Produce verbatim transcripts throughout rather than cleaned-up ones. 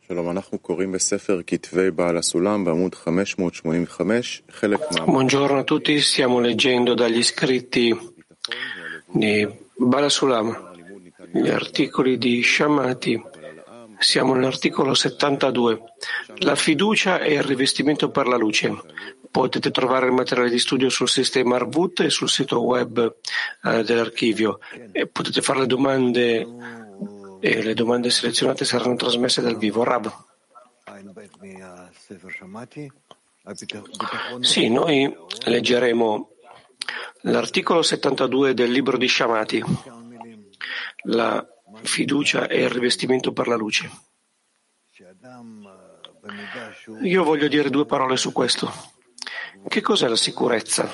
Buongiorno a tutti, stiamo leggendo dagli scritti di Baal HaSulam gli articoli di Shammati. Siamo nell'articolo settantadue. La fiducia e il rivestimento per la luce. Potete trovare il materiale di studio sul sistema Arvut e sul sito web eh, dell'archivio. E potete fare le domande e le domande selezionate saranno trasmesse dal vivo. Rav. Sì, noi leggeremo l'articolo settantadue del libro di Shammati, la fiducia e il rivestimento per la luce. Io voglio dire due parole su questo. Che cos'è la sicurezza?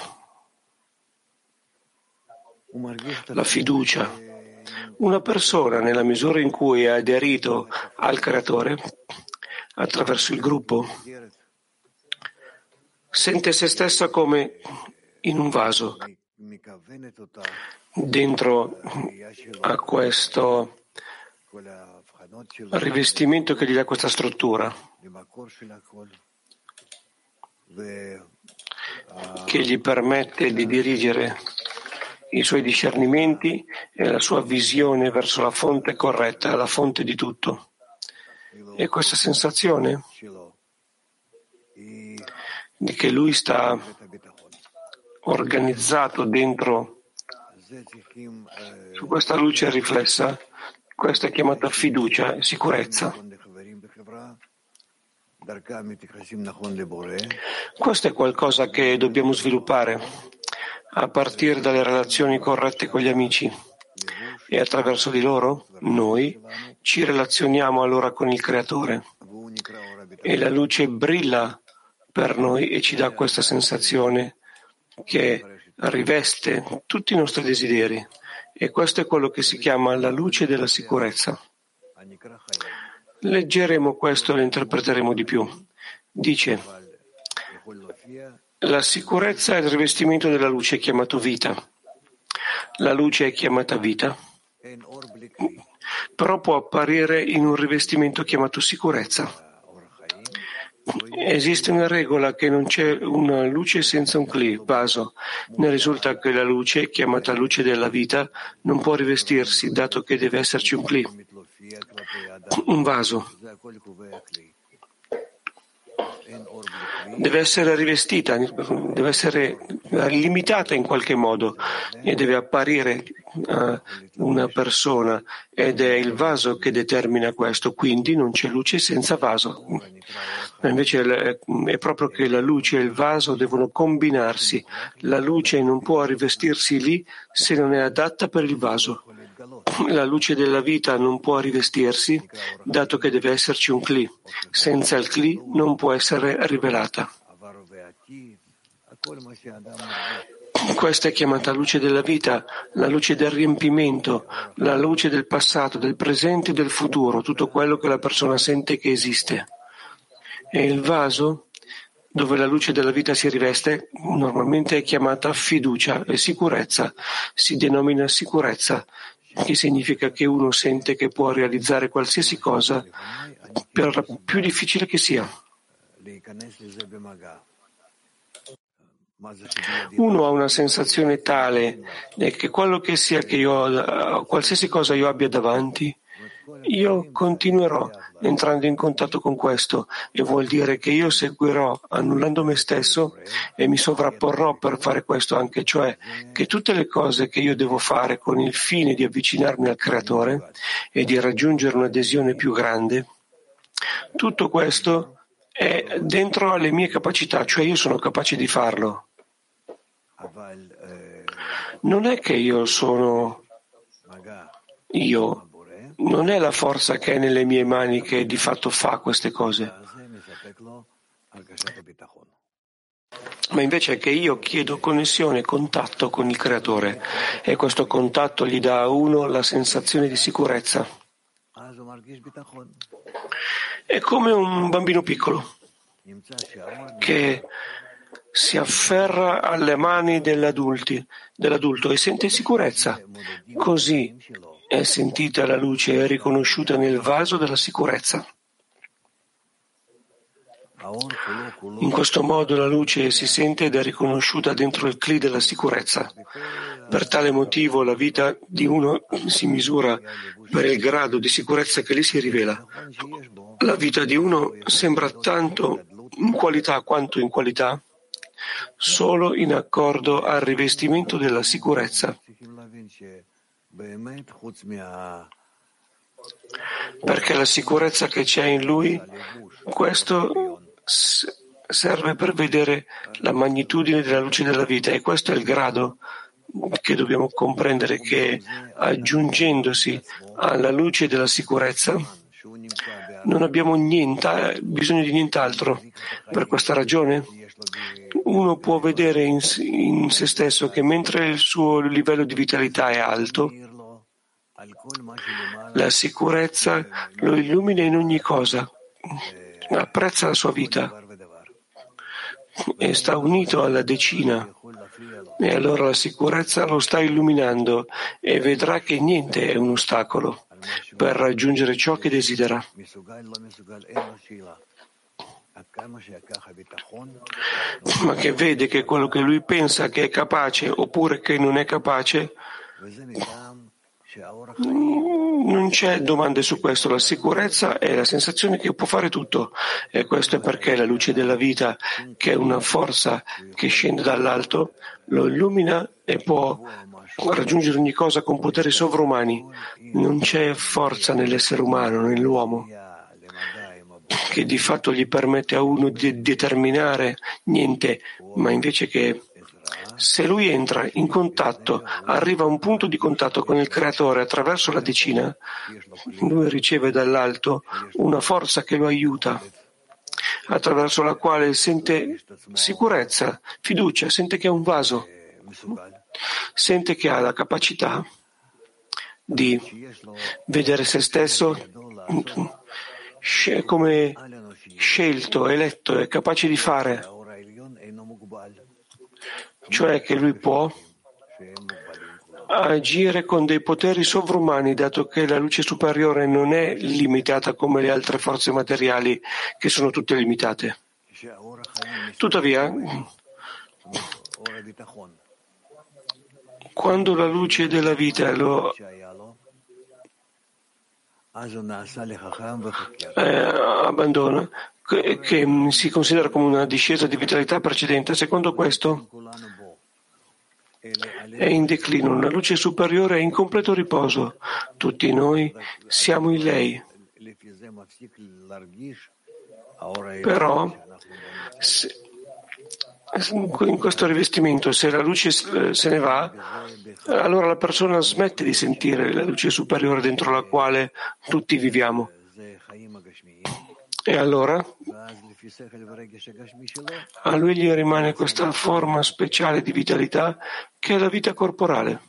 La fiducia. Una persona, nella misura in cui è aderito al Creatore, attraverso il gruppo, sente se stessa come in un vaso, dentro a questo rivestimento che gli dà questa struttura, che gli permette di dirigere i suoi discernimenti e la sua visione verso la fonte corretta, la fonte di tutto. E questa sensazione di che lui sta organizzato dentro su questa luce riflessa, questa è chiamata fiducia e sicurezza. Questo è qualcosa che dobbiamo sviluppare a partire dalle relazioni corrette con gli amici, e attraverso di loro noi ci relazioniamo allora con il Creatore e la luce brilla per noi e ci dà questa sensazione che riveste tutti i nostri desideri, e questo è quello che si chiama la luce della sicurezza. Leggeremo questo e lo interpreteremo di più. Dice: la sicurezza è il rivestimento della luce, è chiamato vita. La luce è chiamata vita, però può apparire in un rivestimento chiamato sicurezza. Esiste una regola che non c'è una luce senza un cli, vaso. Ne risulta che la luce, chiamata luce della vita, non può rivestirsi, dato che deve esserci un cli, un vaso. Deve essere rivestita, deve essere limitata in qualche modo e deve apparire uh, una persona, ed è il vaso che determina questo, quindi non c'è luce senza vaso. Invece è proprio che la luce e il vaso devono combinarsi. La luce non può rivestirsi lì se non è adatta per il vaso. La luce della vita non può rivestirsi, dato che deve esserci un cli. Senza il cli non può essere rivelata. Questa è chiamata luce della vita, la luce del riempimento, la luce del passato, del presente e del futuro, tutto quello che la persona sente che esiste. E il vaso, dove la luce della vita si riveste, normalmente è chiamata fiducia e sicurezza. Si denomina sicurezza, che significa che uno sente che può realizzare qualsiasi cosa, per più difficile che sia. Uno ha una sensazione tale che quello che sia che io, qualsiasi cosa io abbia davanti, io continuerò entrando in contatto con questo, e vuol dire che io seguirò annullando me stesso e mi sovrapporrò per fare questo anche, cioè che tutte le cose che io devo fare con il fine di avvicinarmi al Creatore e di raggiungere un'adesione più grande, tutto questo è dentro alle mie capacità, cioè io sono capace di farlo. Non è che io sono io. Non è la forza che è nelle mie mani che di fatto fa queste cose, ma invece è che io chiedo connessione, contatto con il Creatore, e questo contatto gli dà a uno la sensazione di sicurezza. È come un bambino piccolo che si afferra alle mani dell'adulti, dell'adulto e sente sicurezza. Così è sentita la luce e è riconosciuta nel vaso della sicurezza. In questo modo la luce si sente ed è riconosciuta dentro il cli della sicurezza. Per tale motivo la vita di uno si misura per il grado di sicurezza che gli si rivela. La vita di uno sembra tanto in qualità quanto in qualità solo in accordo al rivestimento della sicurezza. Perché la sicurezza che c'è in lui, questo serve per vedere la magnitudine della luce della vita, e questo è il grado che dobbiamo comprendere, che aggiungendosi alla luce della sicurezza non abbiamo niente, bisogno di nient'altro. Per questa ragione uno può vedere in, in se stesso che mentre il suo livello di vitalità è alto, la sicurezza lo illumina in ogni cosa, apprezza la sua vita e sta unito alla decina, e allora la sicurezza lo sta illuminando e vedrà che niente è un ostacolo per raggiungere ciò che desidera. Ma che vede che quello che lui pensa che è capace oppure che non è capace, non c'è domande su questo. La sicurezza è la sensazione che può fare tutto, e questo è perché la luce della vita, che è una forza che scende dall'alto, lo illumina e può raggiungere ogni cosa con poteri sovrumani. Non c'è forza nell'essere umano, nell'uomo, che di fatto gli permette a uno di determinare niente, ma invece che se lui entra in contatto, arriva a un punto di contatto con il Creatore attraverso la decina, lui riceve dall'alto una forza che lo aiuta, attraverso la quale sente sicurezza, fiducia, sente che è un vaso, sente che ha la capacità di vedere se stesso come scelto, eletto, è capace di fare, cioè che lui può agire con dei poteri sovrumani, dato che la luce superiore non è limitata come le altre forze materiali, che sono tutte limitate. Tuttavia, quando la luce della vita lo eh, abbandona, che, che si considera come una discesa di vitalità precedente, secondo questo è in declino, la luce superiore è in completo riposo. Tutti noi siamo in lei. Però, se, in questo rivestimento, se la luce se ne va, allora la persona smette di sentire la luce superiore dentro la quale tutti viviamo. E allora a lui gli rimane questa forma speciale di vitalità che è la vita corporale.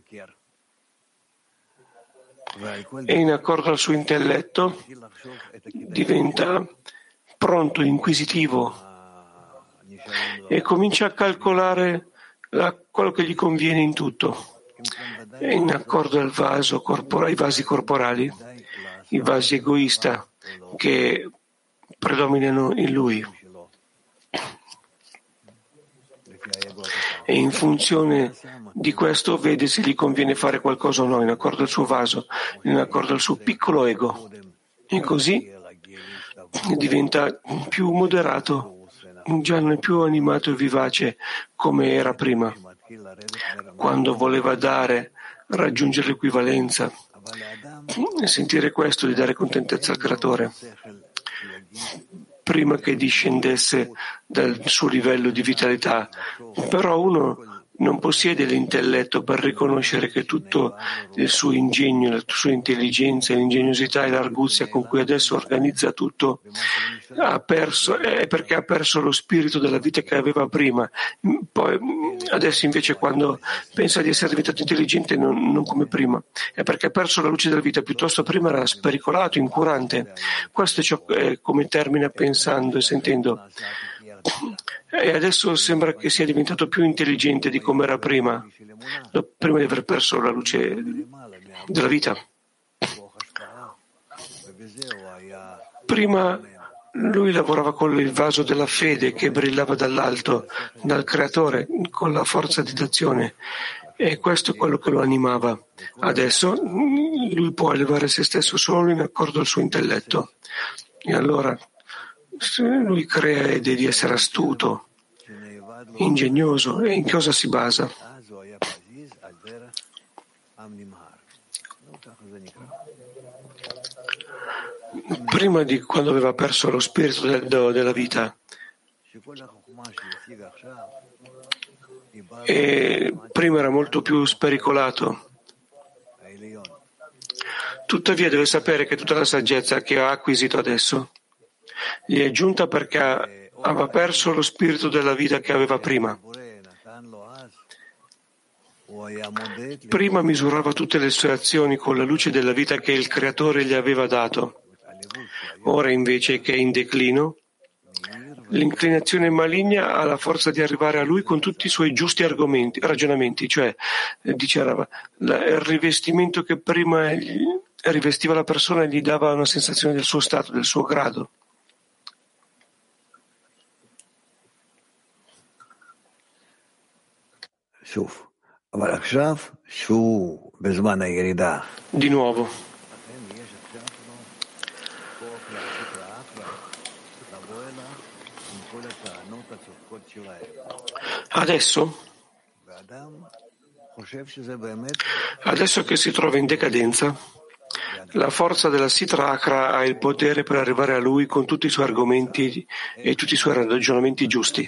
E in accordo al suo intelletto diventa pronto, inquisitivo, e comincia a calcolare la, quello che gli conviene in tutto. E in accordo al vaso corpora, ai vasi corporali, i vasi egoista che predominano in lui. E in funzione di questo vede se gli conviene fare qualcosa o no, in accordo al suo vaso, in accordo al suo piccolo ego. E così diventa più moderato, già non è più animato e vivace come era prima, quando voleva dare, raggiungere l'equivalenza, e sentire questo di dare contentezza al Creatore, prima che discendesse dal suo livello di vitalità. Però uno non possiede l'intelletto per riconoscere che tutto il suo ingegno, la sua intelligenza, l'ingegnosità e l'arguzia con cui adesso organizza tutto ha perso, è perché ha perso lo spirito della vita che aveva prima. Poi, adesso invece, quando pensa di essere diventato intelligente, non, non come prima, è perché ha perso la luce della vita. Piuttosto prima era spericolato, incurante. Questo è ciò è come termina pensando e sentendo. E adesso sembra che sia diventato più intelligente di come era prima, prima di aver perso la luce della vita. Prima Lui lavorava con il vaso della fede che brillava dall'alto, dal Creatore, con la forza di d'azione. E questo è quello che lo animava. Adesso lui può elevare se stesso solo in accordo al suo intelletto. E allora lui crede di essere astuto, ingegnoso. E in cosa si basa? Prima di quando aveva perso lo spirito del, della vita, e prima era molto più spericolato. Tuttavia deve sapere che tutta la saggezza che ha acquisito adesso gli è giunta perché aveva perso lo spirito della vita che aveva prima. Prima misurava tutte le sue azioni con la luce della vita che il Creatore gli aveva dato. Ora invece che è in declino, l'inclinazione maligna ha la forza di arrivare a lui con tutti i suoi giusti argomenti, ragionamenti, cioè, diceva, il rivestimento che prima rivestiva la persona gli dava una sensazione del suo stato, del suo grado. Di nuovo. Adesso, adesso che si trova in decadenza, la forza della Sitra Achra ha il potere per arrivare a lui con tutti i suoi argomenti e tutti i suoi ragionamenti giusti.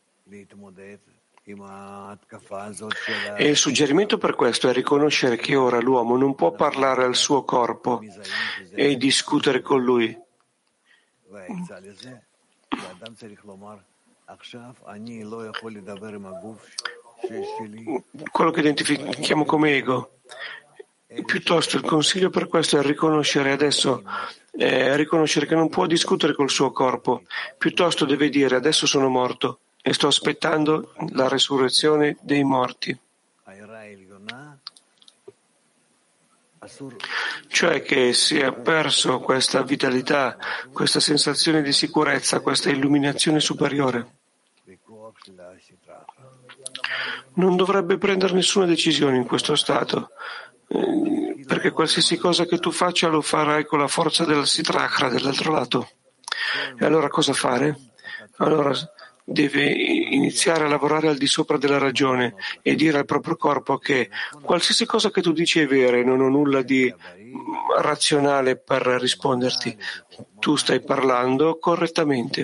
E il suggerimento per questo è riconoscere che ora l'uomo non può parlare al suo corpo e discutere con lui. Quello che identifichiamo come ego. Piuttosto il consiglio per questo è riconoscere adesso, è riconoscere che non può discutere col suo corpo, piuttosto deve dire adesso sono morto e sto aspettando la resurrezione dei morti. Cioè che si è perso questa vitalità, questa sensazione di sicurezza, questa illuminazione superiore. Non dovrebbe prendere nessuna decisione in questo stato, perché qualsiasi cosa che tu faccia lo farai con la forza della Sitra Achra dall'altro lato. E allora cosa fare? Allora deve iniziare a lavorare al di sopra della ragione e dire al proprio corpo che qualsiasi cosa che tu dici è vera e non ho nulla di razionale per risponderti. Tu stai parlando correttamente,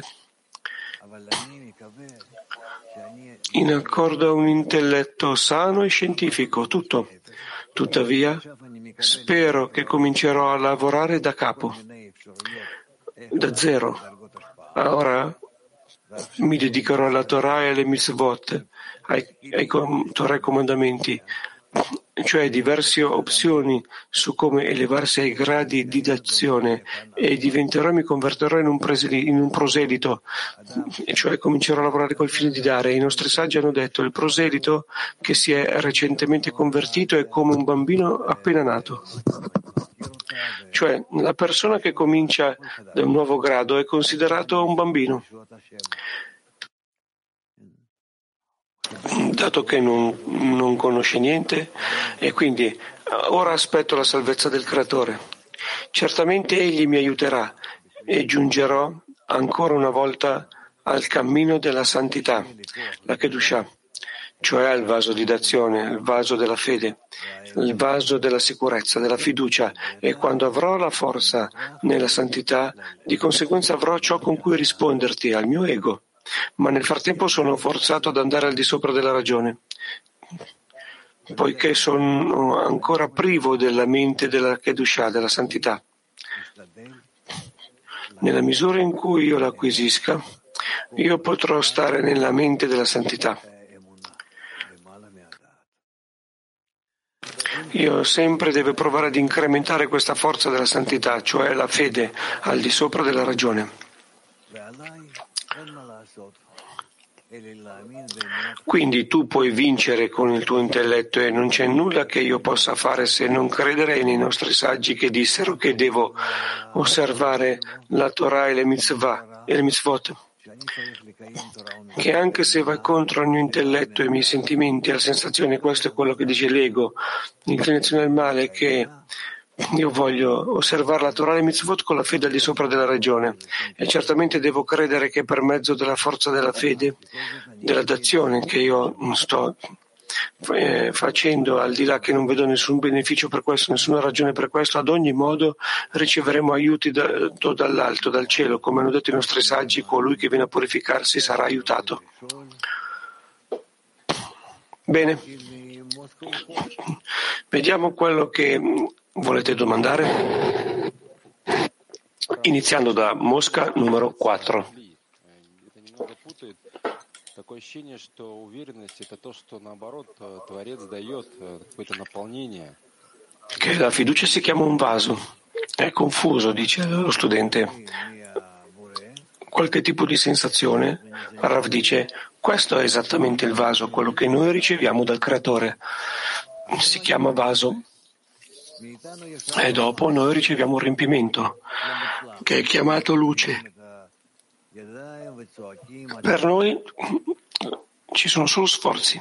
in accordo a un intelletto sano e scientifico, tutto. Tuttavia, spero che comincerò a lavorare da capo, da zero. Ora mi dedicherò alla Torah e alle mitzvot, ai, ai Torah comandamenti, cioè diverse opzioni su come elevarsi ai gradi di d'azione, e diventerò e mi converterò in un, preseli, in un proselito, cioè comincerò a lavorare col fine di dare. I nostri saggi hanno detto il proselito che si è recentemente convertito è come un bambino appena nato. Cioè la persona che comincia da un nuovo grado è considerato un bambino, dato che non, non conosce niente, e quindi ora aspetto la salvezza del Creatore. Certamente Egli mi aiuterà e giungerò ancora una volta al cammino della santità, la Kedushah, cioè al vaso di d'azione, il vaso della fede, il vaso della sicurezza, della fiducia, e quando avrò la forza nella santità, di conseguenza avrò ciò con cui risponderti al mio ego. Ma nel frattempo sono forzato ad andare al di sopra della ragione, poiché sono ancora privo della mente della Kedushah, della santità. Nella misura in cui io l'acquisisca, io potrò stare nella mente della santità. Io sempre devo provare ad incrementare questa forza della santità, cioè la fede, al di sopra della ragione. Quindi tu puoi vincere con il tuo intelletto e non c'è nulla che io possa fare se non credere nei nostri saggi che dissero che devo osservare la Torah e le mitzvah e le mitzvot, che anche se va contro il mio intelletto e i miei sentimenti e la sensazione, questo è quello che dice l'ego, l'inclinazione al male, che io voglio osservare la Torah e le mitzvot con la fede al di sopra della ragione, e certamente devo credere che per mezzo della forza della fede, della d'azione che io sto eh, facendo, al di là che non vedo nessun beneficio per questo, nessuna ragione per questo, ad ogni modo riceveremo aiuti da, dall'alto, dal cielo, come hanno detto i nostri saggi, colui che viene a purificarsi sarà aiutato. Bene, vediamo quello che volete domandare, iniziando da Mosca numero quattro. Такое ощущение, что уверенность — это то, что наоборот Творец дает какое-то наполнение. Che la fiducia si chiama un vaso. È confuso, dice lo studente. Qualche tipo di sensazione, Rav dice, questo è esattamente il vaso, quello che noi riceviamo dal Creatore. Si chiama vaso. E dopo noi riceviamo un riempimento, che è chiamato luce. Per noi ci sono solo sforzi.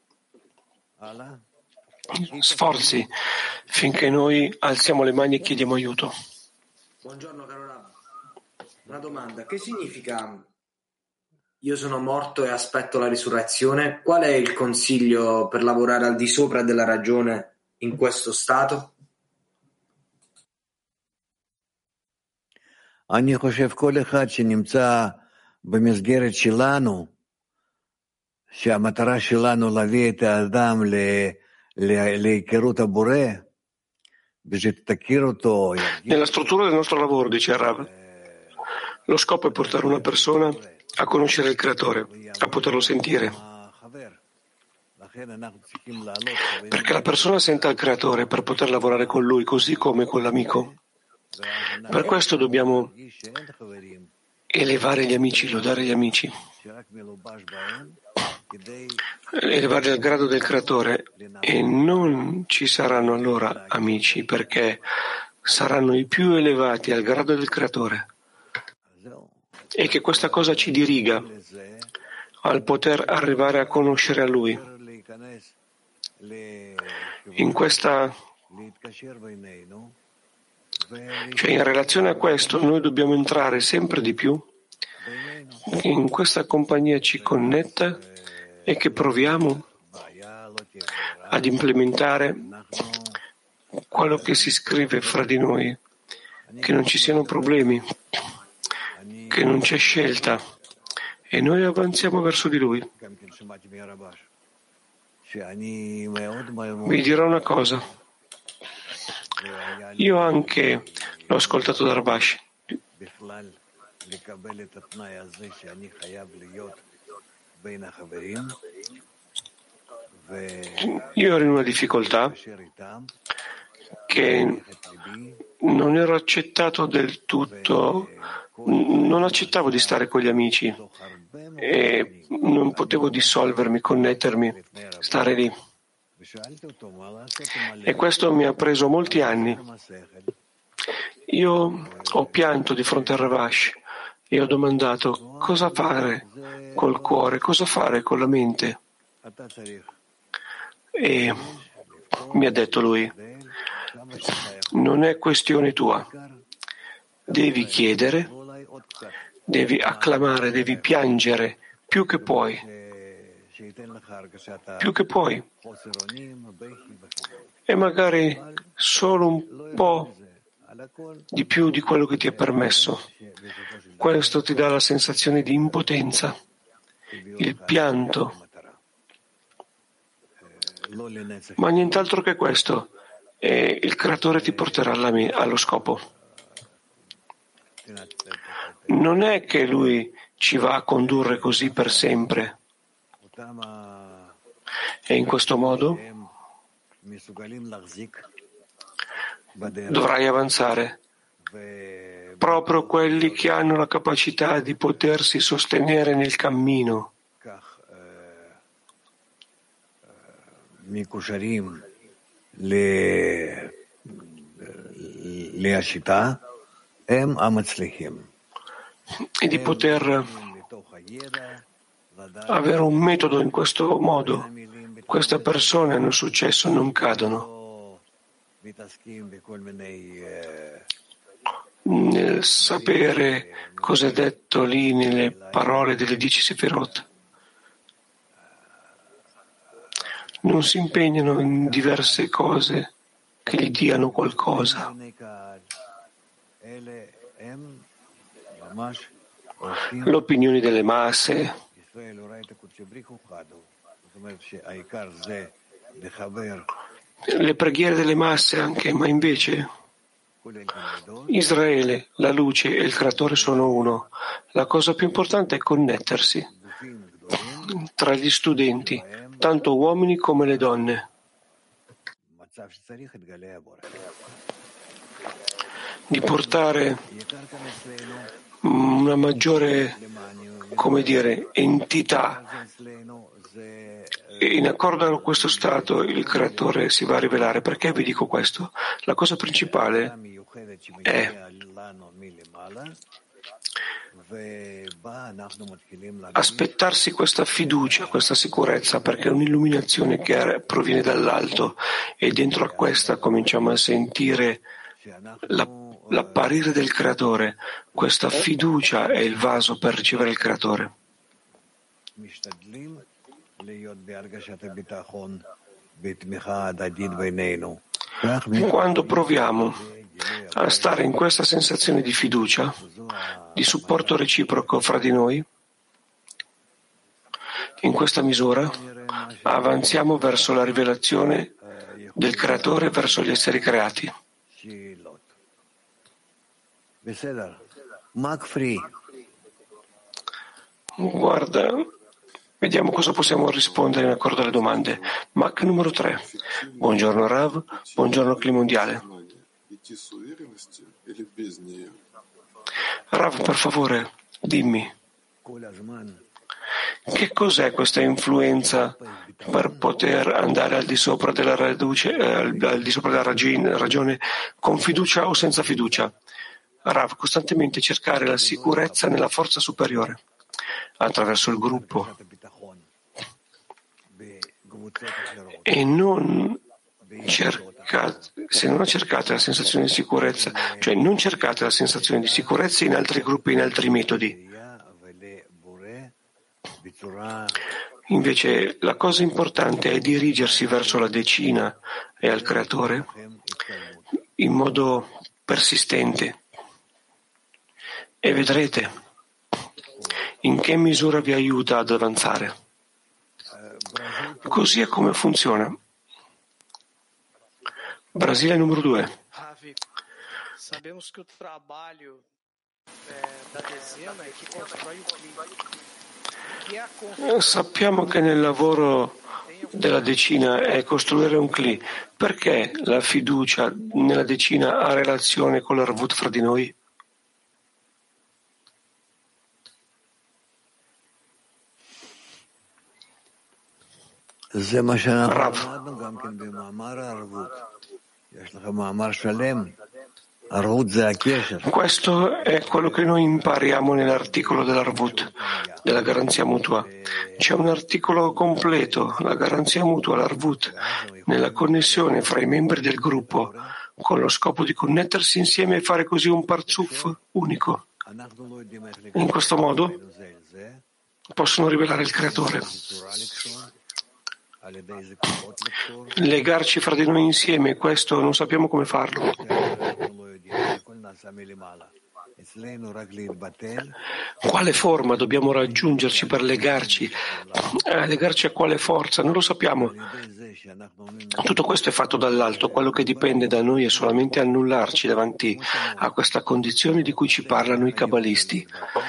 Sforzi finché noi alziamo le mani e chiediamo aiuto. Buongiorno caro Rav. Una domanda, che significa io sono morto e aspetto la risurrezione? Qual è il consiglio per lavorare al di sopra della ragione in questo stato? אני חושב כל אחד שנמצא במסגרת שלנו, שהמטרה שלנו להביא את האדם להיכרות הבורא, ושתכיר אותו. Nella struttura del nostro lavoro, dice Rav, lo scopo è portare una persona a conoscere il Creatore, a poterlo sentire. Perché la persona senta il Creatore per poter lavorare con lui, così come con l'amico. Per questo dobbiamo elevare gli amici, lodare gli amici, elevare al grado del Creatore, e non ci saranno allora amici perché saranno i più elevati al grado del Creatore, e che questa cosa ci diriga al poter arrivare a conoscere a Lui. In questa Cioè, in relazione a questo, noi dobbiamo entrare sempre di più in questa compagnia ci connetta e che proviamo ad implementare quello che si scrive fra di noi, che non ci siano problemi, che non c'è scelta, e noi avanziamo verso di Lui. Vi dirò una cosa. Io anche l'ho ascoltato da Rabash. Io ero in una difficoltà che non ero accettato del tutto, non accettavo di stare con gli amici e non potevo dissolvermi, connettermi, stare lì. E questo mi ha preso molti anni. Io ho pianto di fronte a Ravash e ho domandato cosa fare col cuore, cosa fare con la mente. E mi ha detto lui, non è questione tua, devi chiedere, devi acclamare, devi piangere più che puoi. più che puoi, e magari solo un po' di più di quello che ti è permesso. Questo ti dà la sensazione di impotenza, il pianto, ma nient'altro che questo, e il Creatore ti porterà allo scopo. Non è che Lui ci va a condurre così per sempre. E in questo modo dovrai avanzare. Proprio quelli che hanno la capacità di potersi sostenere nel cammino. e di poter avere un metodo in questo modo. Queste persone hanno successo, non cadono nel sapere cosa è detto lì nelle parole delle dieci Sefirot. Non si impegnano in diverse cose che gli diano qualcosa. L'opinione delle masse, le preghiere delle masse anche, ma invece Israele, la luce e il creatore sono uno. La cosa più importante è connettersi tra gli studenti, tanto uomini come le donne. Di portare una maggiore, come dire, entità. In accordo con questo stato il creatore si va a rivelare. Perché vi dico questo? La cosa principale è aspettarsi questa fiducia, questa sicurezza, perché è un'illuminazione che proviene dall'alto e dentro a questa cominciamo a sentire la, l'apparire del creatore. Questa fiducia è il vaso per ricevere il creatore. Quando proviamo a stare in questa sensazione di fiducia, di supporto reciproco fra di noi, in questa misura avanziamo verso la rivelazione del creatore verso gli esseri creati. Guarda, vediamo cosa possiamo rispondere in accordo alle domande. Mac numero tre. Buongiorno Rav, buongiorno Cli Mondiale. Rav, per favore, dimmi, che cos'è questa influenza per poter andare al di sopra della, raduce, eh, al, al di sopra della ragin, ragione con fiducia o senza fiducia? Rav, costantemente cercare la sicurezza nella forza superiore attraverso il gruppo e non cercate, se non cercate la sensazione di sicurezza, cioè non cercate la sensazione di sicurezza in altri gruppi, in altri metodi. Invece la cosa importante è dirigersi verso la decina e al creatore in modo persistente e vedrete in che misura vi aiuta ad avanzare. Così è come funziona. Brasile numero due. Sappiamo che il trabalho da dezena è che constrói o clima. Sappiamo che nel lavoro della decina è costruire un cli. Perché la fiducia nella decina ha relazione con l'Arvut fra di noi? Rav. Questo è quello che noi impariamo nell'articolo dell'Arvut, della garanzia mutua. C'è un articolo completo, la garanzia mutua, l'Arvut, nella connessione fra i membri del gruppo, con lo scopo di connettersi insieme e fare così un parzuf unico. In questo modo possono rivelare il creatore. Legarci fra di noi insieme, questo non sappiamo come farlo. Quale forma dobbiamo raggiungerci per legarci? Eh, legarci a quale forza? Non lo sappiamo. Tutto questo è fatto dall'alto. Quello che dipende da noi è solamente annullarci davanti a questa condizione di cui ci parlano i cabalisti.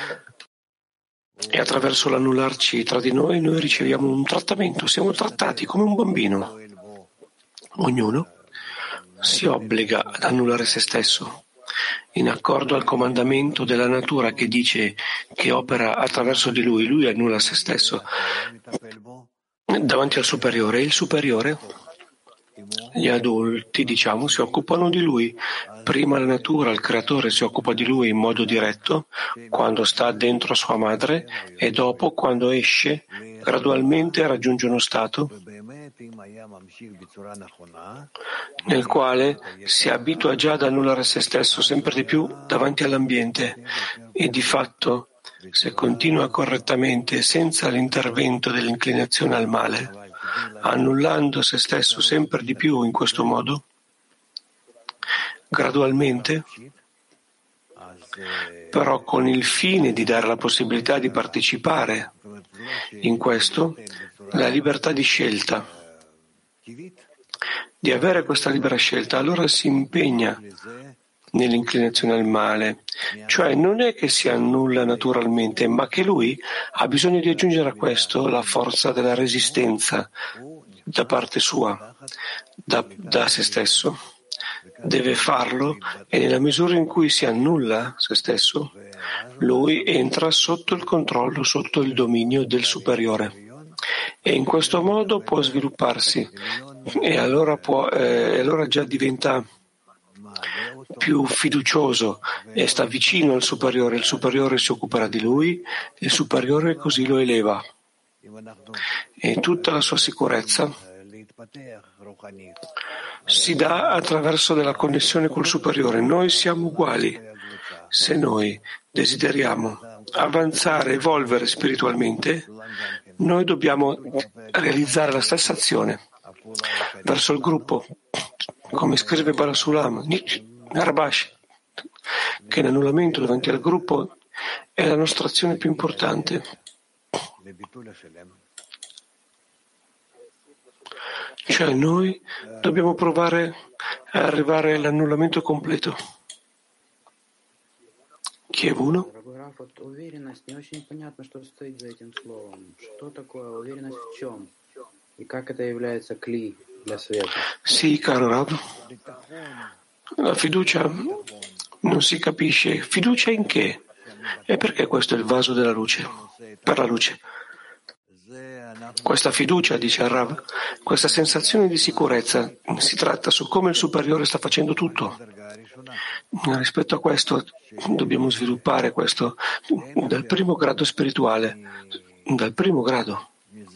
E attraverso l'annullarci tra di noi, noi riceviamo un trattamento, siamo trattati come un bambino. Ognuno si obbliga ad annullare se stesso, in accordo al comandamento della natura che dice che opera attraverso di lui, lui annulla se stesso. davanti al superiore. Il superiore, gli adulti, diciamo, si occupano di lui. Prima la natura, il creatore, si occupa di lui in modo diretto, quando sta dentro sua madre, e dopo, quando esce, gradualmente raggiunge uno stato nel quale si abitua già ad annullare se stesso sempre di più davanti all'ambiente e di fatto, se continua correttamente senza l'intervento dell'inclinazione al male, annullando se stesso sempre di più in questo modo, gradualmente, però con il fine di dare la possibilità di partecipare in questo, la libertà di scelta, di avere questa libera scelta, allora si impegna nell'inclinazione al male, cioè non è che si annulla naturalmente, ma che lui ha bisogno di aggiungere a questo la forza della resistenza da parte sua, da, da se stesso. Deve farlo e nella misura in cui si annulla se stesso, lui entra sotto il controllo, sotto il dominio del superiore e in questo modo può svilupparsi e allora, può, eh, allora già diventa più fiducioso e sta vicino al superiore. Il superiore si occuperà di lui, il superiore così lo eleva e tutta la sua sicurezza si dà attraverso della connessione col superiore. Noi siamo uguali. Se noi desideriamo avanzare, evolvere spiritualmente, noi dobbiamo realizzare la stessa azione verso il gruppo, come scrive Balasulam, Narabash, che l'annullamento davanti al gruppo è la nostra azione più importante. Cioè noi dobbiamo provare a arrivare all'annullamento completo. Chi è uno? Sì, caro Rav. La fiducia non si capisce. Fiducia in che? E perché questo è il vaso della luce? Per la luce. Questa fiducia, dice il Rav, questa sensazione di sicurezza, si tratta su come il superiore sta facendo tutto. Rispetto a questo dobbiamo sviluppare questo dal primo grado spirituale, dal primo grado.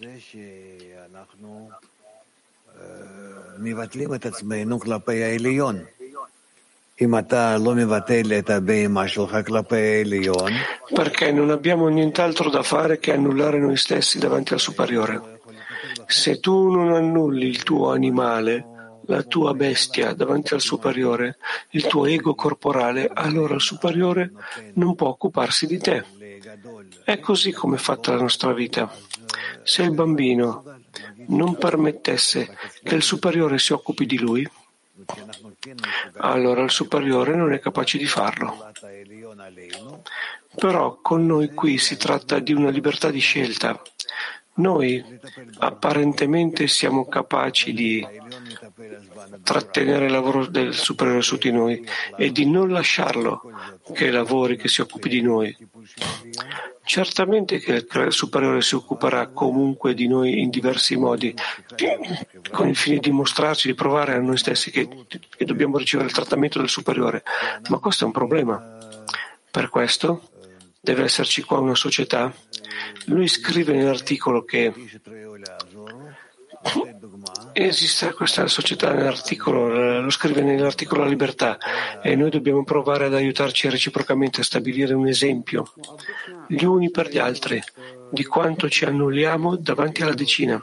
Perché non abbiamo nient'altro da fare che annullare noi stessi davanti al superiore. Se tu non annulli il tuo animale, la tua bestia davanti al superiore, il tuo ego corporale, allora il superiore non può occuparsi di te. È così come è fatta la nostra vita. Se il bambino non permettesse che il superiore si occupi di lui, allora il superiore non è capace di farlo. Però con noi qui si tratta di una libertà di scelta. Noi apparentemente siamo capaci di trattenere il lavoro del superiore su di noi e di non lasciarlo che lavori, che si occupi di noi. Certamente che il superiore si occuperà comunque di noi in diversi modi, con il fine di mostrarci, di provare a noi stessi che, che dobbiamo ricevere il trattamento del superiore. Ma questo è un problema. Per questo deve esserci qua una società. Lui scrive nell'articolo che esiste questa società nell'articolo, lo scrive nell'articolo La Libertà, e noi dobbiamo provare ad aiutarci reciprocamente a stabilire un esempio, gli uni per gli altri, di quanto ci annulliamo davanti alla decina.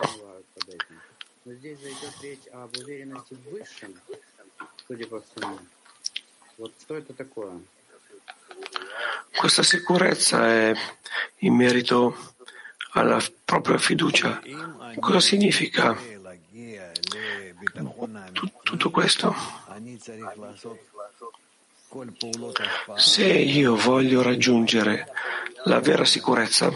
Questa sicurezza è in merito alla propria fiducia. Cosa significa tutto questo? Se io voglio raggiungere la vera sicurezza,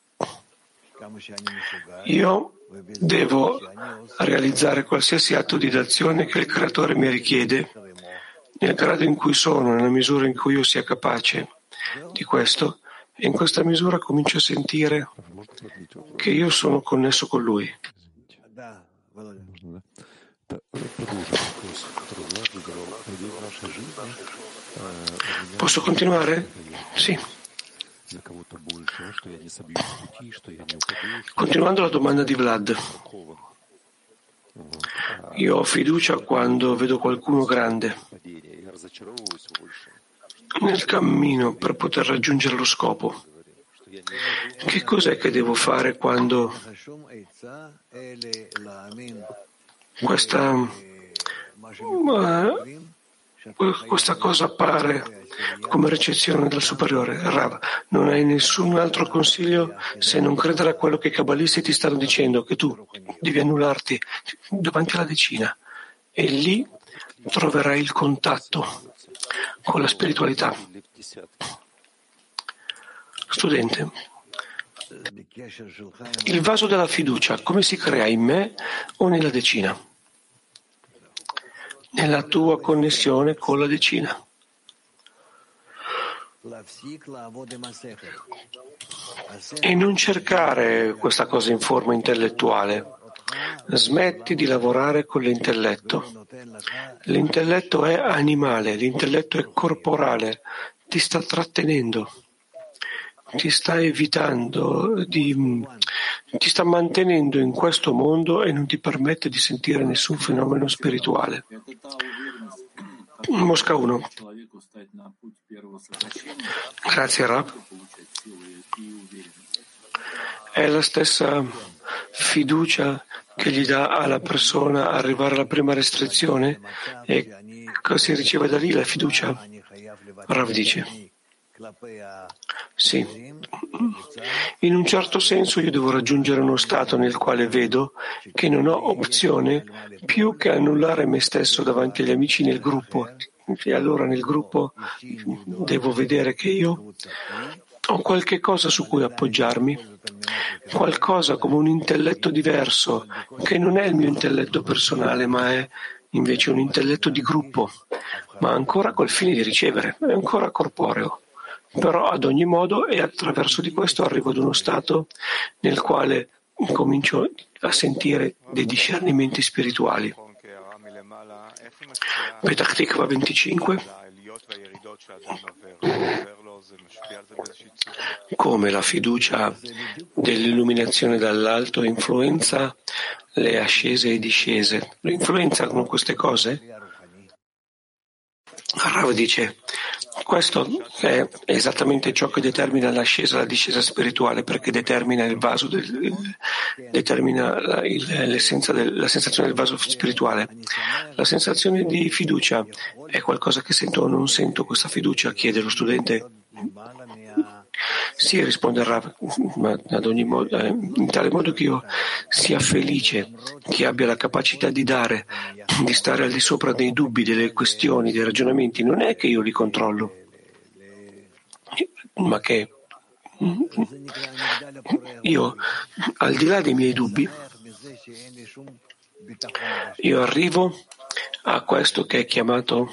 io devo realizzare qualsiasi atto di d'azione che il Creatore mi richiede, nel grado in cui sono, nella misura in cui io sia capace di questo, e in questa misura comincio a sentire che io sono connesso con lui. Posso continuare? Sì. Continuando la domanda di Vlad. Io ho fiducia quando vedo qualcuno grande nel cammino per poter raggiungere lo scopo. Che cos'è che devo fare quando questa, uh, questa cosa appare come ricezione dal superiore? Rav, non hai nessun altro consiglio se non credere a quello che i cabalisti ti stanno dicendo, che tu devi annullarti davanti alla decina e lì troverai il contatto con la spiritualità. Studente, il vaso della fiducia come si crea, in me o nella decina? Nella tua connessione con la decina. E non cercare questa cosa in forma intellettuale. Smetti di lavorare con l'intelletto. L'intelletto è animale, l'intelletto è corporale, ti sta trattenendo, ti sta evitando, di, ti sta mantenendo in questo mondo e non ti permette di sentire nessun fenomeno spirituale. Mosca uno. Grazie Rav. È la stessa fiducia che gli dà alla persona arrivare alla prima restrizione e si riceve da lì la fiducia? Rav dice sì. In un certo senso io devo raggiungere uno stato nel quale vedo che non ho opzione più che annullare me stesso davanti agli amici nel gruppo, e allora nel gruppo devo vedere che io ho qualche cosa su cui appoggiarmi, qualcosa come un intelletto diverso, che non è il mio intelletto personale, ma è invece un intelletto di gruppo, ma ancora col fine di ricevere, è ancora corporeo. Però ad ogni modo e attraverso di questo arrivo ad uno stato nel quale comincio a sentire dei discernimenti spirituali. Petach Tikva venticinque. Come la fiducia dell'illuminazione dall'alto influenza le ascese e discese. Lo influenzano queste cose? Rav dice, questo è esattamente ciò che determina l'ascesa e la discesa spirituale, perché determina il vaso, del, determina la, il, l'essenza del, la sensazione del vaso spirituale. La sensazione di fiducia è qualcosa che sento o non sento questa fiducia? Chiede lo studente. Sì, risponde Rav, ma ad ogni modo, in tale modo che io sia felice, che abbia la capacità di dare, di stare al di sopra dei dubbi, delle questioni, dei ragionamenti. Non è che io li controllo, ma che io, al di là dei miei dubbi, io arrivo a questo che è chiamato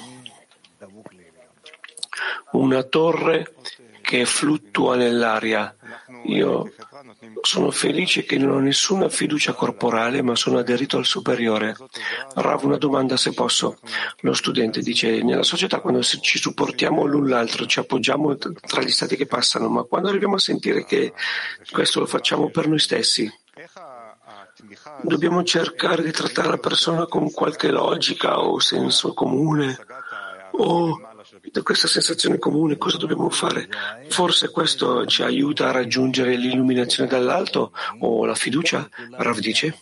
una torre che fluttua nell'aria. Io sono felice che non ho nessuna fiducia corporale, ma sono aderito al superiore. Rav, una domanda se posso. Lo studente dice, nella società quando ci supportiamo l'un l'altro, ci appoggiamo tra gli stati che passano, ma quando arriviamo a sentire che questo lo facciamo per noi stessi, dobbiamo cercare di trattare la persona con qualche logica o senso comune, o da questa sensazione comune cosa dobbiamo fare? Forse questo ci aiuta a raggiungere l'illuminazione dall'alto o la fiducia? Rav dice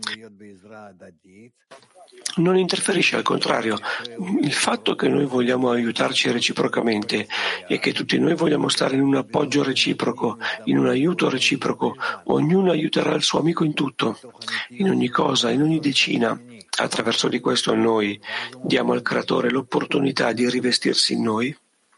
non interferisce, al contrario. Il fatto che noi vogliamo aiutarci reciprocamente e che tutti noi vogliamo stare in un appoggio reciproco, in un aiuto reciproco, ognuno aiuterà il suo amico in tutto, in ogni cosa, in ogni decina. Attraverso di questo noi diamo al Creatore l'opportunità di rivestirsi in noi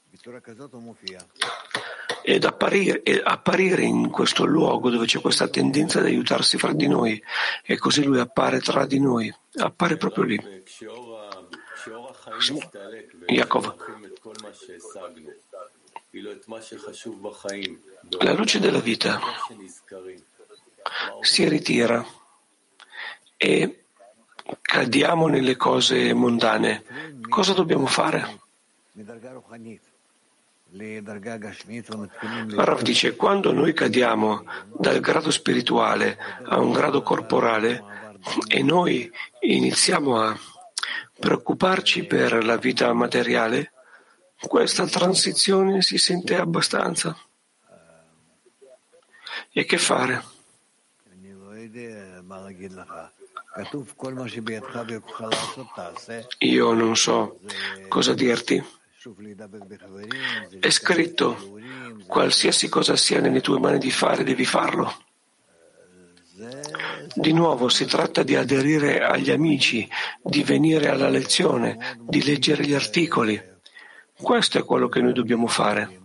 ed apparire, ed apparire in questo luogo dove c'è questa tendenza ad aiutarsi fra di noi, e così lui appare tra di noi, appare proprio lì. Yaakov. La luce della vita si ritira e cadiamo nelle cose mondane. Cosa dobbiamo fare? Rav dice, quando noi cadiamo dal grado spirituale a un grado corporale e noi iniziamo a preoccuparci per la vita materiale, questa transizione si sente abbastanza. E che fare? Io non so cosa dirti. È scritto, qualsiasi cosa sia nelle tue mani di fare, devi farlo. Di nuovo si tratta di aderire agli amici, di venire alla lezione, di leggere gli articoli. Questo è quello che noi dobbiamo fare.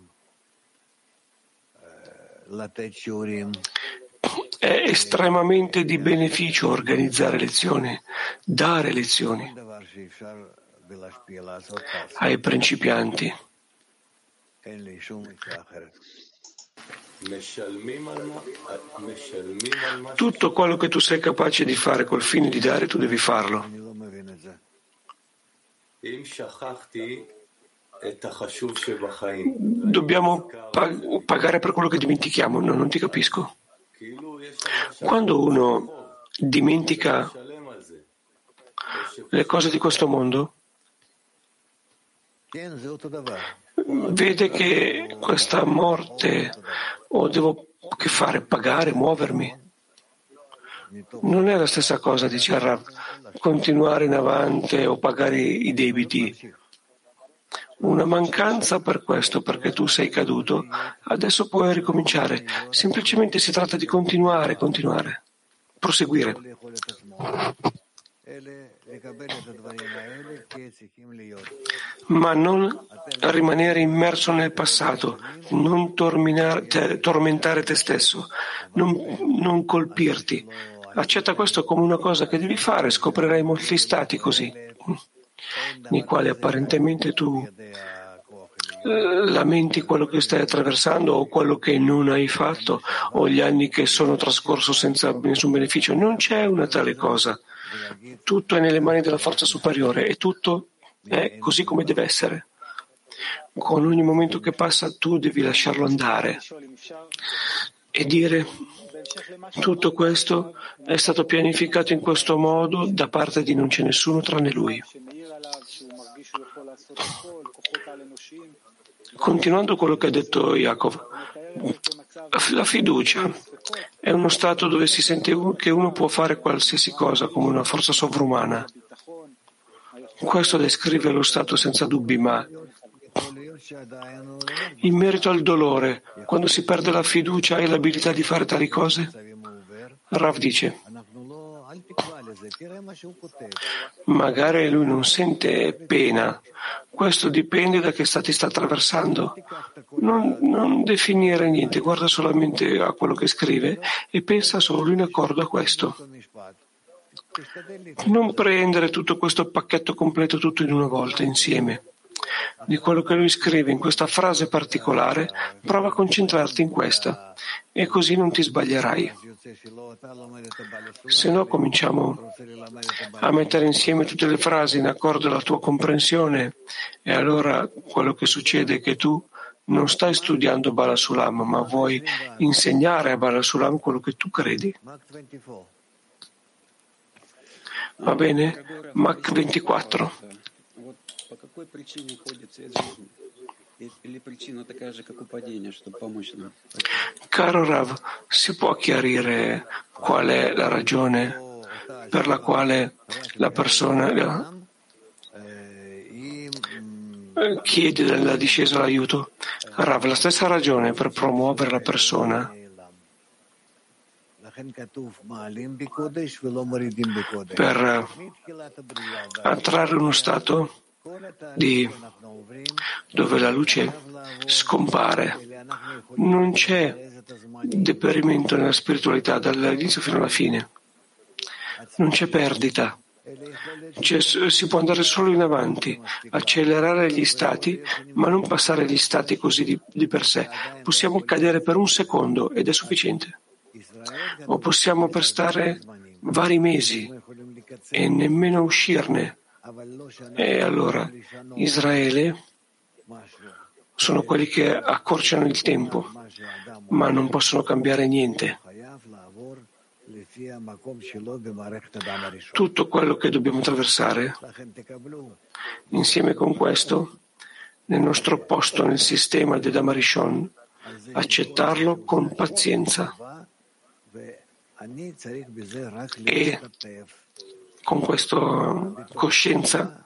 È estremamente di beneficio organizzare lezioni, dare lezioni ai principianti. Tutto quello che tu sei capace di fare col fine di dare, tu devi farlo. Dobbiamo pag- pagare per quello che dimentichiamo. No, non ti capisco. Quando uno dimentica le cose di questo mondo, vede che questa morte, o devo che fare, pagare, muovermi, non è la stessa cosa, dice Rav, continuare in avanti o pagare i debiti. Una mancanza per questo, perché tu sei caduto, adesso puoi ricominciare. Semplicemente si tratta di continuare, continuare, proseguire. Ma non rimanere immerso nel passato, non torminare, te, tormentare te stesso, non, non colpirti. Accetta questo come una cosa che devi fare, scoprirai molti stati così, nei quali apparentemente tu lamenti quello che stai attraversando o quello che non hai fatto o gli anni che sono trascorso senza nessun beneficio. Non c'è una tale cosa. Tutto è nelle mani della forza superiore e tutto è così come deve essere. Con ogni momento che passa tu devi lasciarlo andare e dire: tutto questo è stato pianificato in questo modo da parte di non c'è nessuno tranne lui. Continuando quello che ha detto Yaakov, la fiducia è uno stato dove si sente che uno può fare qualsiasi cosa come una forza sovrumana. Questo descrive lo stato senza dubbi, ma in merito al dolore, quando si perde la fiducia e l'abilità di fare tali cose, Rav dice: magari lui non sente pena, questo dipende da che stati sta attraversando. Non, non definire niente, guarda solamente a quello che scrive e pensa solo in accordo a questo. Non prendere tutto questo pacchetto completo tutto in una volta, insieme. Di quello che lui scrive in questa frase particolare, prova a concentrarti in questa e così non ti sbaglierai. Se no cominciamo a mettere insieme tutte le frasi in accordo alla tua comprensione e allora quello che succede è che tu non stai studiando Bala Sulam, ma vuoi insegnare a Bala Sulam quello che tu credi. Va bene? Mach ventiquattro. По какой причине ходит цвет жизни? Или причина такая же, как у падения, чтобы помочь нам? Caro Rav, si può chiarire qual è la ragione per la quale la persona chiede la discesa l'aiuto? Rav, la stessa ragione per promuovere la persona, per attrarre uno stato di dove la luce scompare. Non c'è deperimento nella spiritualità dall'inizio fino alla fine, non c'è perdita. Cioè, si può andare solo in avanti, accelerare gli stati, ma non passare gli stati così di, di per sé. Possiamo cadere per un secondo ed è sufficiente. O possiamo per stare vari mesi e nemmeno uscirne. E allora Israele sono quelli che accorciano il tempo, ma non possono cambiare niente. Tutto quello che dobbiamo attraversare, insieme con questo, nel nostro posto nel sistema di Adam Rishon, accettarlo con pazienza e con questa coscienza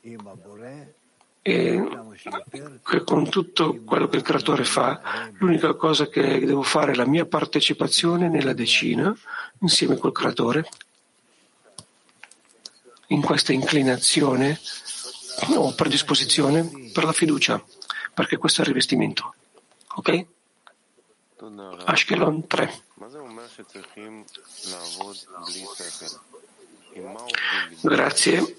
e con tutto quello che il creatore fa, l'unica cosa che devo fare è la mia partecipazione nella decina insieme col creatore in questa inclinazione o predisposizione per la fiducia, perché questo è il rivestimento. Ok? Ashkelon tre. Grazie.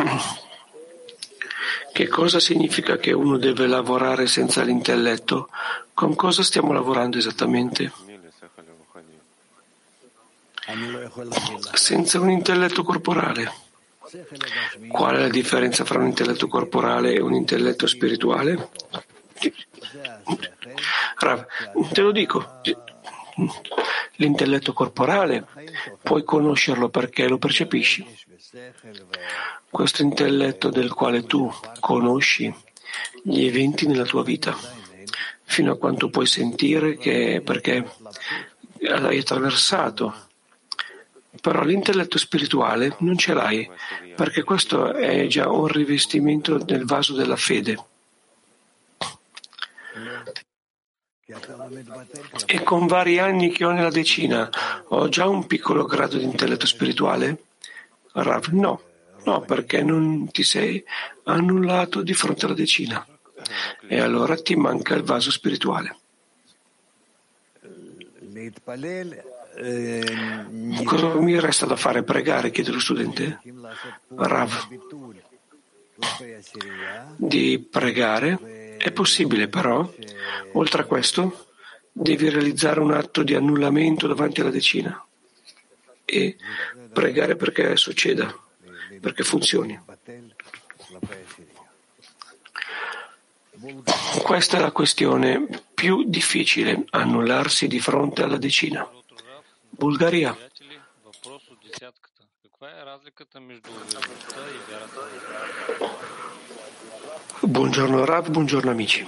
Che cosa significa che uno deve lavorare senza l'intelletto? Con cosa stiamo lavorando esattamente? Senza un intelletto corporale. Qual è la differenza fra un intelletto corporale e un intelletto spirituale? Rav, te lo dico. L'intelletto corporale puoi conoscerlo perché lo percepisci. Questo intelletto del quale tu conosci gli eventi nella tua vita, fino a quanto puoi sentire che perché l'hai attraversato. Però l'intelletto spirituale non ce l'hai, perché questo è già un rivestimento del vaso della fede. E con vari anni che ho nella decina, ho già un piccolo grado di intelletto spirituale? Rav, no, no, perché non ti sei annullato di fronte alla decina. E allora ti manca il vaso spirituale. Cosa mi resta da fare? Pregare, chiede lo studente. Rav, di pregare è possibile, però, oltre a questo, devi realizzare un atto di annullamento davanti alla decina e pregare perché succeda, perché funzioni. Questa è la questione più difficile, annullarsi di fronte alla decina. Bulgaria. Buongiorno Rav, buongiorno amici.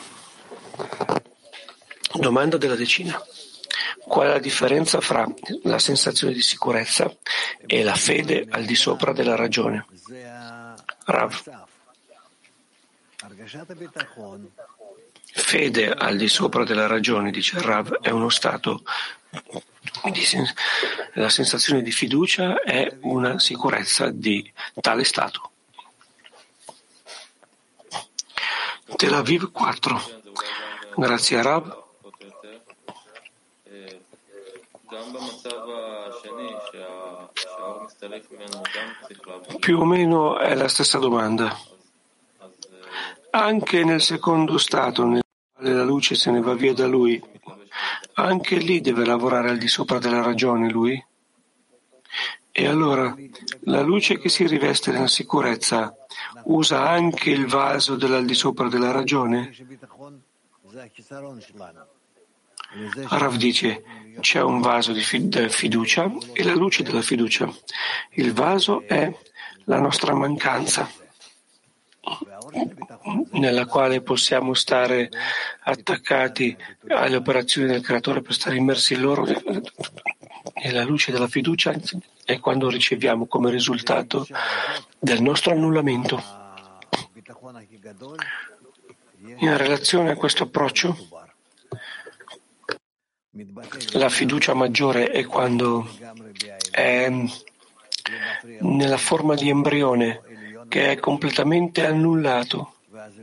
Domanda della decina. Qual è la differenza fra la sensazione di sicurezza e la fede al di sopra della ragione? Rav. Fede al di sopra della ragione, dice Rav, è uno stato di sen- la sensazione di fiducia è una sicurezza di tale stato. Tel Aviv quattro. Grazie a Rav. Più o meno è la stessa domanda. Anche nel secondo stato, nel quale la luce se ne va via da lui, anche lì deve lavorare al di sopra della ragione lui? E allora la luce che si riveste nella sicurezza usa anche il vaso dell'al di sopra della ragione? Rav dice, c'è un vaso di fiducia e la luce della fiducia. Il vaso è la nostra mancanza, nella quale possiamo stare attaccati alle operazioni del creatore per stare immersi in loro, e la luce della fiducia è quando riceviamo come risultato del nostro annullamento. In relazione a questo approccio, la fiducia maggiore è quando è nella forma di embrione, che è completamente annullato,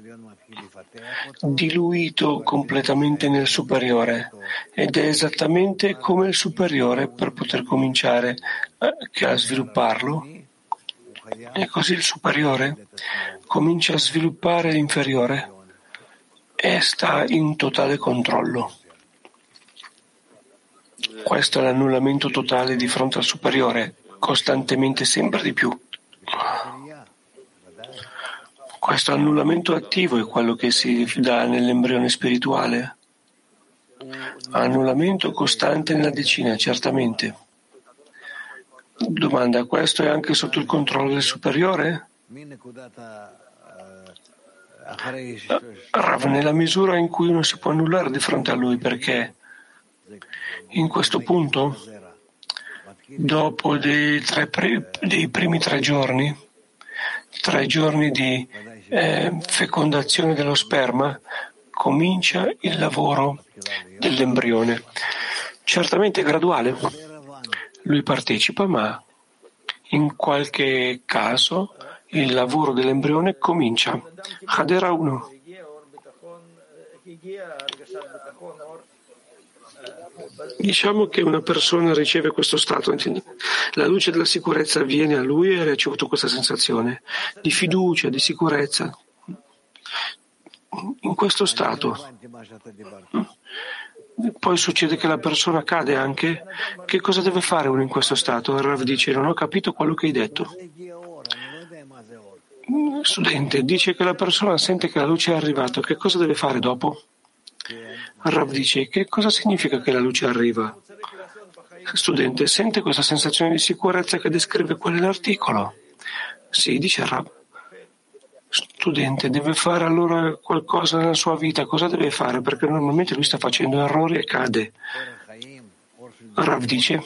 diluito completamente nel superiore, ed è esattamente come il superiore per poter cominciare a, a svilupparlo. E così il superiore comincia a sviluppare l'inferiore e sta in totale controllo. Questo è l'annullamento totale di fronte al superiore, costantemente sempre di più. Questo annullamento attivo è quello che si dà nell'embrione spirituale. Annullamento costante nella decina, certamente. Domanda, questo è anche sotto il controllo del superiore? Rav, nella misura in cui uno si può annullare di fronte a lui, perché in questo punto, dopo dei, tre, dei primi tre giorni, tre giorni di eh, fecondazione dello sperma, comincia il lavoro dell'embrione. Certamente graduale. Lui partecipa, ma in qualche caso il lavoro dell'embrione comincia. Hadera uno. Diciamo che una persona riceve questo stato, la luce della sicurezza viene a lui e ha ricevuto questa sensazione di fiducia, di sicurezza. In questo stato. Poi succede che la persona cade anche. Che cosa deve fare uno in questo stato? Il Rav dice: non ho capito quello che hai detto. Studente, dice che la persona sente che la luce è arrivata. Che cosa deve fare dopo? Il Rav dice: che cosa significa che la luce arriva? Studente, sente questa sensazione di sicurezza che descrive quell'articolo? Sì, dice il Rav. Studente, deve fare allora qualcosa nella sua vita. Cosa deve fare? Perché normalmente lui sta facendo errori e cade. Rav dice: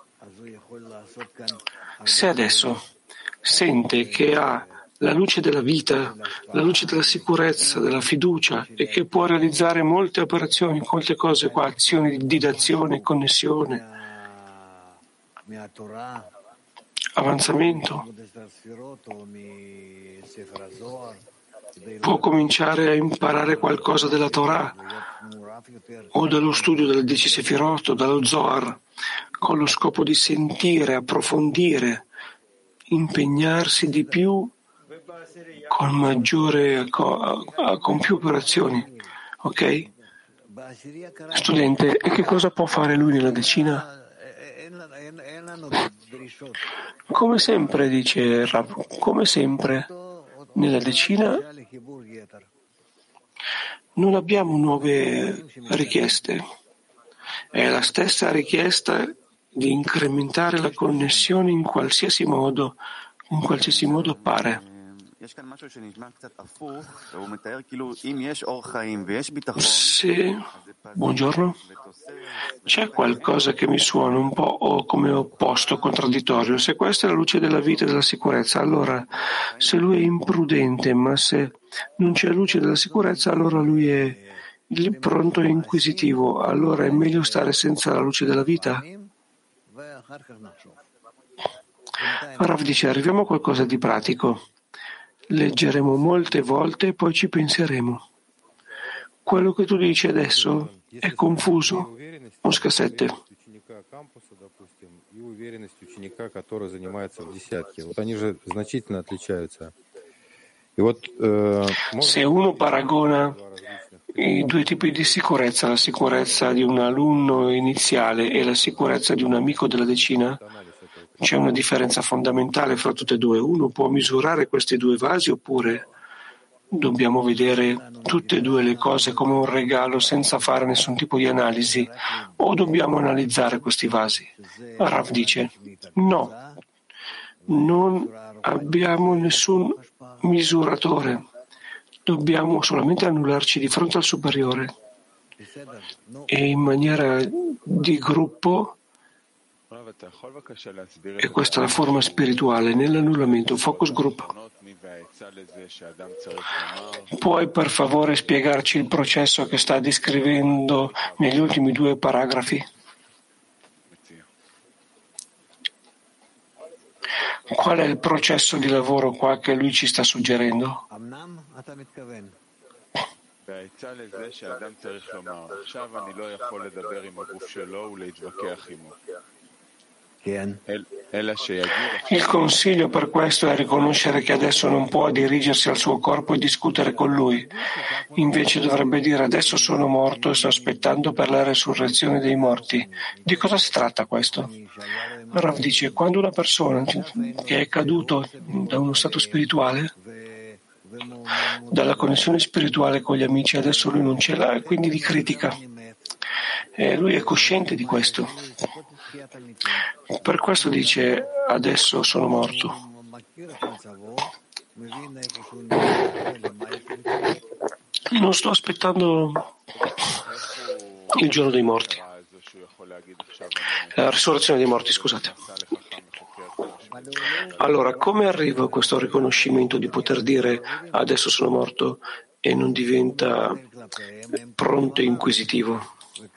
se adesso sente che ha la luce della vita, la luce della sicurezza, della fiducia e che può realizzare molte operazioni, molte cose qua, azioni di dazione, connessione, avanzamento, può cominciare a imparare qualcosa della Torah o dallo studio delle dieci Sefirot o dallo Zohar con lo scopo di sentire, approfondire, impegnarsi di più con maggiore, con più operazioni. Ok? Studente, e che cosa può fare lui nella decina? Come sempre, dice Rav, come sempre, nella decina non abbiamo nuove richieste. È la stessa richiesta di incrementare la connessione in qualsiasi modo, in qualsiasi modo appare. Se, buongiorno, c'è qualcosa che mi suona un po' come opposto, contraddittorio. Se questa è la luce della vita e della sicurezza, allora se lui è imprudente, ma se non c'è luce della sicurezza, allora lui è pronto e inquisitivo. Allora è meglio stare senza la luce della vita? Rav dice: arriviamo a qualcosa di pratico. Leggeremo molte volte e poi ci penseremo. Quello che tu dici adesso è confuso. Mosca sette. Se uno paragona i due tipi di sicurezza, la sicurezza di un alunno iniziale e la sicurezza di un amico della decina, c'è una differenza fondamentale fra tutte e due. Uno può misurare questi due vasi oppure dobbiamo vedere tutte e due le cose come un regalo senza fare nessun tipo di analisi, o dobbiamo analizzare questi vasi? Rav dice: no, non abbiamo nessun misuratore, dobbiamo solamente annullarci di fronte al superiore e in maniera di gruppo. E questa è la forma spirituale nell'annullamento, focus group. Puoi per favore spiegarci il processo che sta descrivendo negli ultimi due paragrafi? Qual è il processo di lavoro qua che lui ci sta suggerendo? Il consiglio per questo è riconoscere che adesso non può dirigersi al suo corpo e discutere con lui. Invece dovrebbe dire: adesso sono morto e sto aspettando per la resurrezione dei morti. Di cosa si tratta questo? Rav dice: quando una persona che è caduto da uno stato spirituale, dalla connessione spirituale con gli amici, adesso lui non ce l'ha e quindi li critica. E lui è cosciente di questo. Per questo dice: adesso sono morto. Non sto aspettando il giorno dei morti, la risurrezione dei morti, scusate. Allora, come arriva questo riconoscimento di poter dire adesso sono morto e non diventa pronto e inquisitivo?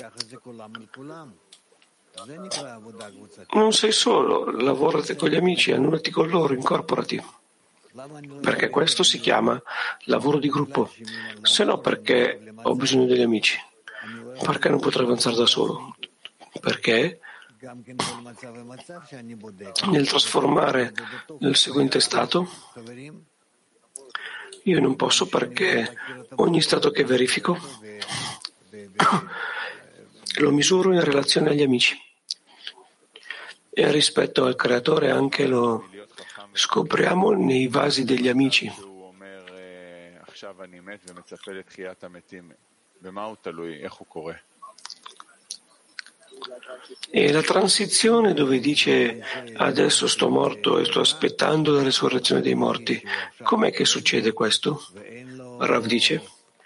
Non sei solo, lavorati con gli amici, annullati con loro, incorporati. Perché questo si chiama lavoro di gruppo. Se no, perché ho bisogno degli amici? Perché non potrei avanzare da solo? Perché nel trasformare nel seguente stato io non posso, perché ogni stato che verifico lo misuro in relazione agli amici e rispetto al creatore anche lo scopriamo nei vasi degli amici. E la transizione dove dice adesso sto morto e sto aspettando la risurrezione dei morti, com'è che succede questo? Rav dice: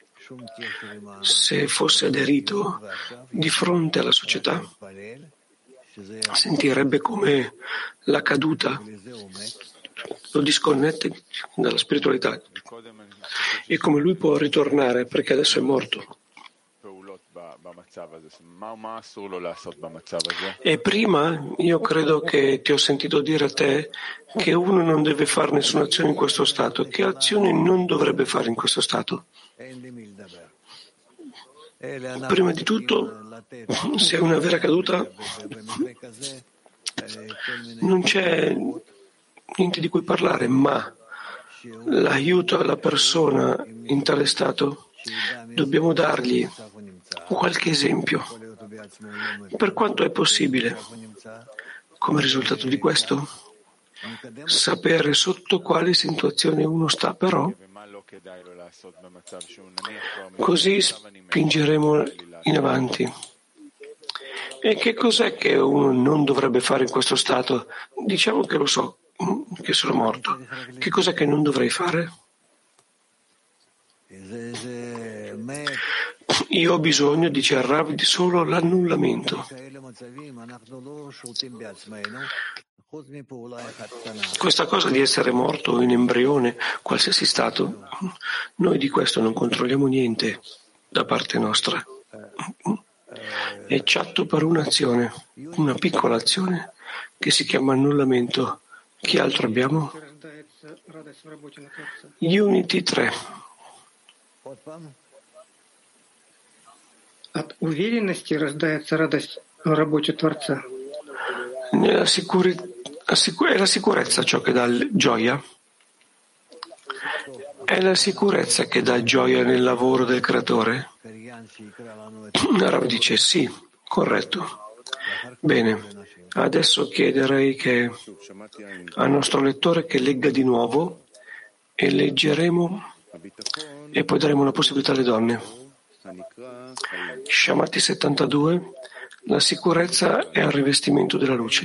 se fosse aderito di fronte alla società, sentirebbe come la caduta lo disconnette dalla spiritualità e come lui può ritornare perché adesso è morto. E prima io credo che ti ho sentito dire a te che uno non deve fare nessuna azione in questo stato. Che azione non dovrebbe fare in questo stato? Prima di tutto, se è una vera caduta, non c'è niente di cui parlare, ma l'aiuto alla persona in tale stato dobbiamo dargli qualche esempio, per quanto è possibile. Come risultato di questo, sapere sotto quale situazione uno sta, però così spingeremo in avanti. E che cos'è che uno non dovrebbe fare in questo stato? Diciamo che lo so, che sono morto. Che cos'è che non dovrei fare? Io ho bisogno, dice Rav, di solo l'annullamento. Questa cosa di essere morto in embrione, qualsiasi stato, noi di questo non controlliamo niente da parte nostra. È ciatto per un'azione, una piccola azione che si chiama annullamento. Che altro abbiamo? Unity tre. От уверенности рождается радость в работе Творца. Nella sicuri... È la sicurezza ciò che dà gioia? È la sicurezza che dà gioia nel lavoro del creatore? Rav dice sì, corretto. Bene, adesso chiederei che al nostro lettore che legga di nuovo e leggeremo e poi daremo la possibilità alle donne. Shamati settantadue, la sicurezza è il rivestimento della luce.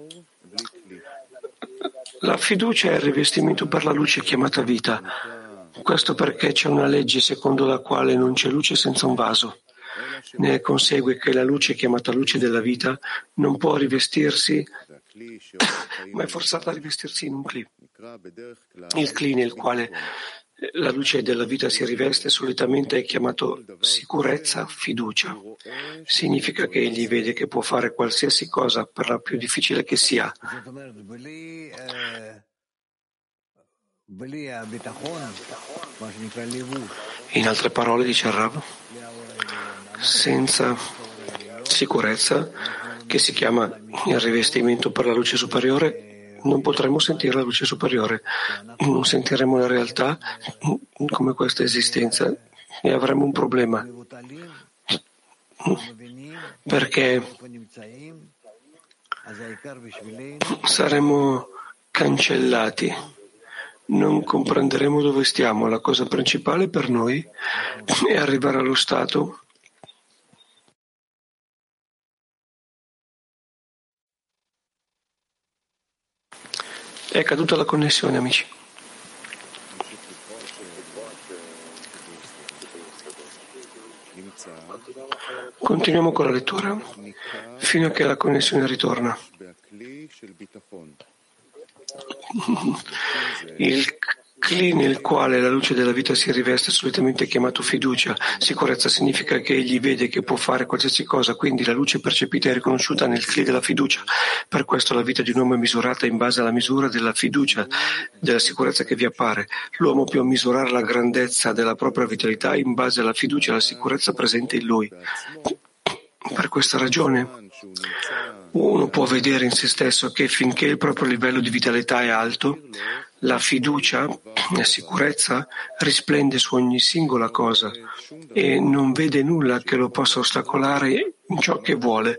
La fiducia è il rivestimento per la luce chiamata vita. Questo perché c'è una legge secondo la quale non c'è luce senza un vaso. Ne consegue che la luce chiamata luce della vita non può rivestirsi, ma è forzata a rivestirsi in un cli. Il cli nel quale la luce della vita si riveste solitamente è chiamato sicurezza, fiducia. Significa che egli vede che può fare qualsiasi cosa, per la più difficile che sia. In altre parole, dice Rav, senza sicurezza che si chiama il rivestimento per la luce superiore, non potremo sentire la luce superiore, non sentiremo la realtà come questa esistenza e avremo un problema, perché saremo cancellati, non comprenderemo dove stiamo. La cosa principale per noi è arrivare allo stato è caduta la connessione, amici. Continuiamo con la lettura fino a che la connessione ritorna. Il cli nel quale la luce della vita si riveste è solitamente chiamato fiducia. Sicurezza significa che egli vede che può fare qualsiasi cosa, quindi la luce percepita è riconosciuta nel cli della fiducia. Per questo la vita di un uomo è misurata in base alla misura della fiducia, della sicurezza che vi appare. L'uomo può misurare la grandezza della propria vitalità in base alla fiducia e alla sicurezza presente in lui. Per questa ragione, uno può vedere in se stesso che finché il proprio livello di vitalità è alto, la fiducia, la sicurezza, risplende su ogni singola cosa e non vede nulla che lo possa ostacolare in ciò che vuole.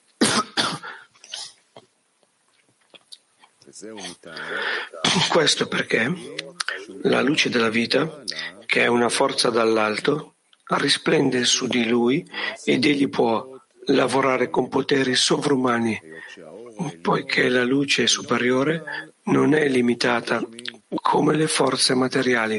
Questo perché la luce della vita, che è una forza dall'alto, risplende su di lui ed egli può lavorare con poteri sovrumani, poiché la luce superiore non è limitata come le forze materiali.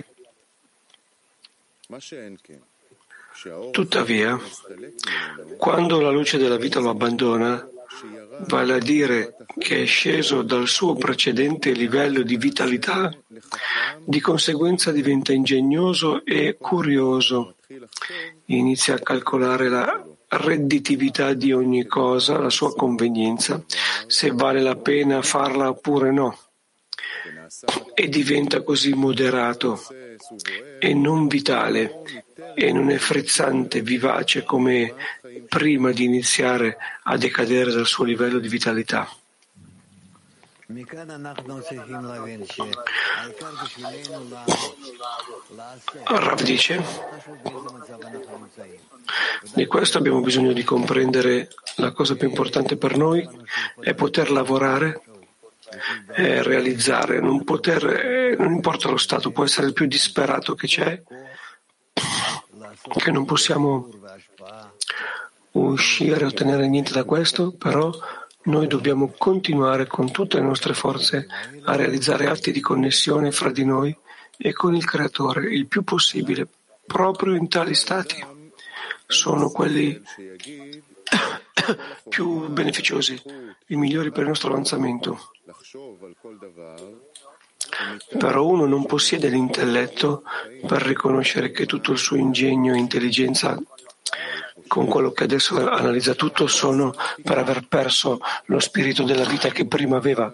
Tuttavia, quando la luce della vita lo abbandona, vale a dire che è sceso dal suo precedente livello di vitalità, di conseguenza diventa ingegnoso e curioso. Inizia a calcolare la redditività di ogni cosa, la sua convenienza, se vale la pena farla oppure no, e diventa così moderato e non vitale e non è frizzante, vivace come prima di iniziare a decadere dal suo livello di vitalità. Rav dice, di questo abbiamo bisogno di comprendere la cosa più importante per noi è poter lavorare e realizzare, non poter, non importa lo stato, può essere il più disperato che c'è, che non possiamo uscire e ottenere niente da questo, però noi dobbiamo continuare con tutte le nostre forze a realizzare atti di connessione fra di noi e con il Creatore il più possibile, proprio in tali stati. Sono quelli più beneficiosi, i migliori per il nostro avanzamento. Però uno non possiede l'intelletto per riconoscere che tutto il suo ingegno e intelligenza con quello che adesso analizza tutto sono per aver perso lo spirito della vita che prima aveva.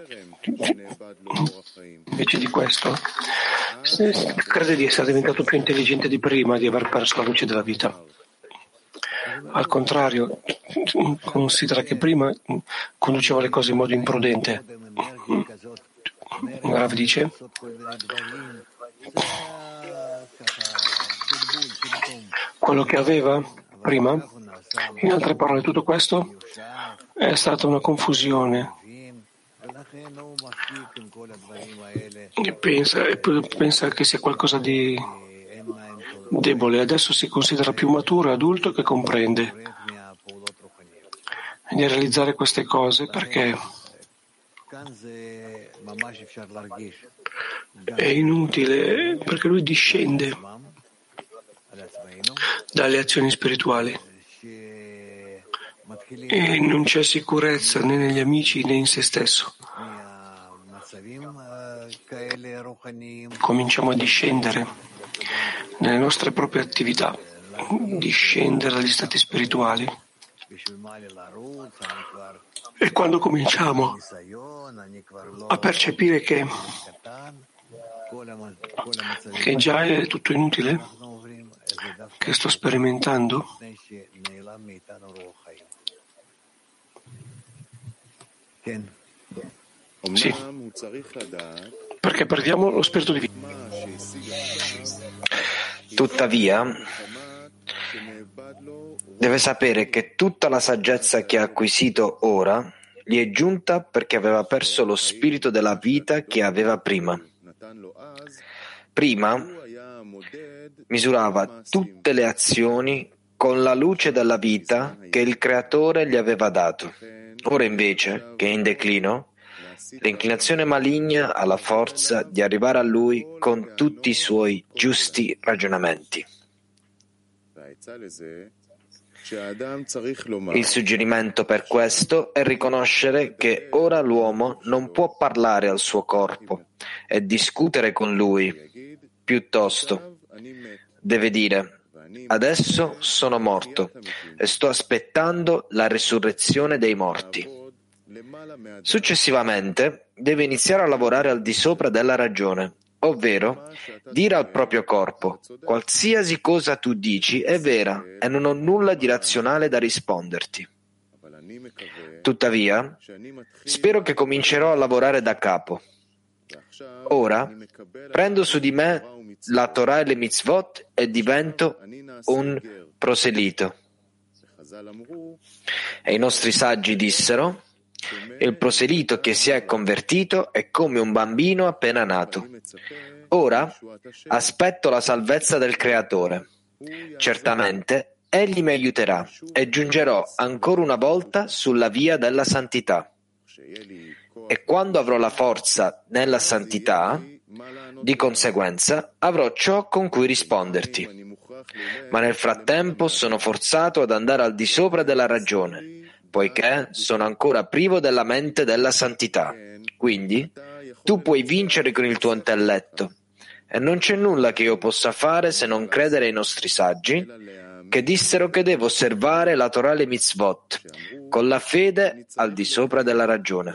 Invece di questo, crede di essere diventato più intelligente di prima, di aver perso la luce della vita. Al contrario, considera che prima conduceva le cose in modo imprudente. Rav dice, quello che aveva prima, in altre parole, tutto questo è stata una confusione. E pensa, pensa che sia qualcosa di debole. Adesso si considera più maturo e adulto che comprende di realizzare queste cose perché è inutile, perché lui discende dalle azioni spirituali e non c'è sicurezza né negli amici né in se stesso. Cominciamo a discendere nelle nostre proprie attività, discendere dagli stati spirituali. E quando cominciamo a percepire che, che già è tutto inutile, che sto sperimentando, Sì, perché perdiamo lo spirito di vita. Tuttavia, deve sapere che tutta la saggezza che ha acquisito ora gli è giunta perché aveva perso lo spirito della vita che aveva prima. Prima misurava tutte le azioni con la luce della vita che il Creatore gli aveva dato. Ora invece, che è in declino, l'inclinazione maligna ha la forza di arrivare a lui con tutti i suoi giusti ragionamenti. Il suggerimento per questo è riconoscere che ora l'uomo non può parlare al suo corpo e discutere con lui. Piuttosto, deve dire: adesso sono morto e sto aspettando la risurrezione dei morti. Successivamente, deve iniziare a lavorare al di sopra della ragione, ovvero dire al proprio corpo: qualsiasi cosa tu dici è vera e non ho nulla di razionale da risponderti. Tuttavia, spero che comincerò a lavorare da capo. Ora, prendo su di me la Torah e le mitzvot e divento un proselito. E i nostri saggi dissero: il proselito che si è convertito è come un bambino appena nato. Ora aspetto la salvezza del Creatore. Certamente Egli mi aiuterà e giungerò ancora una volta sulla via della santità. E quando avrò la forza nella santità, di conseguenza avrò ciò con cui risponderti. Ma nel frattempo sono forzato ad andare al di sopra della ragione, poiché sono ancora privo della mente della santità. Quindi tu puoi vincere con il tuo intelletto, e non c'è nulla che io possa fare se non credere ai nostri saggi, che dissero che devo osservare la Torah e le mitzvot, con la fede al di sopra della ragione.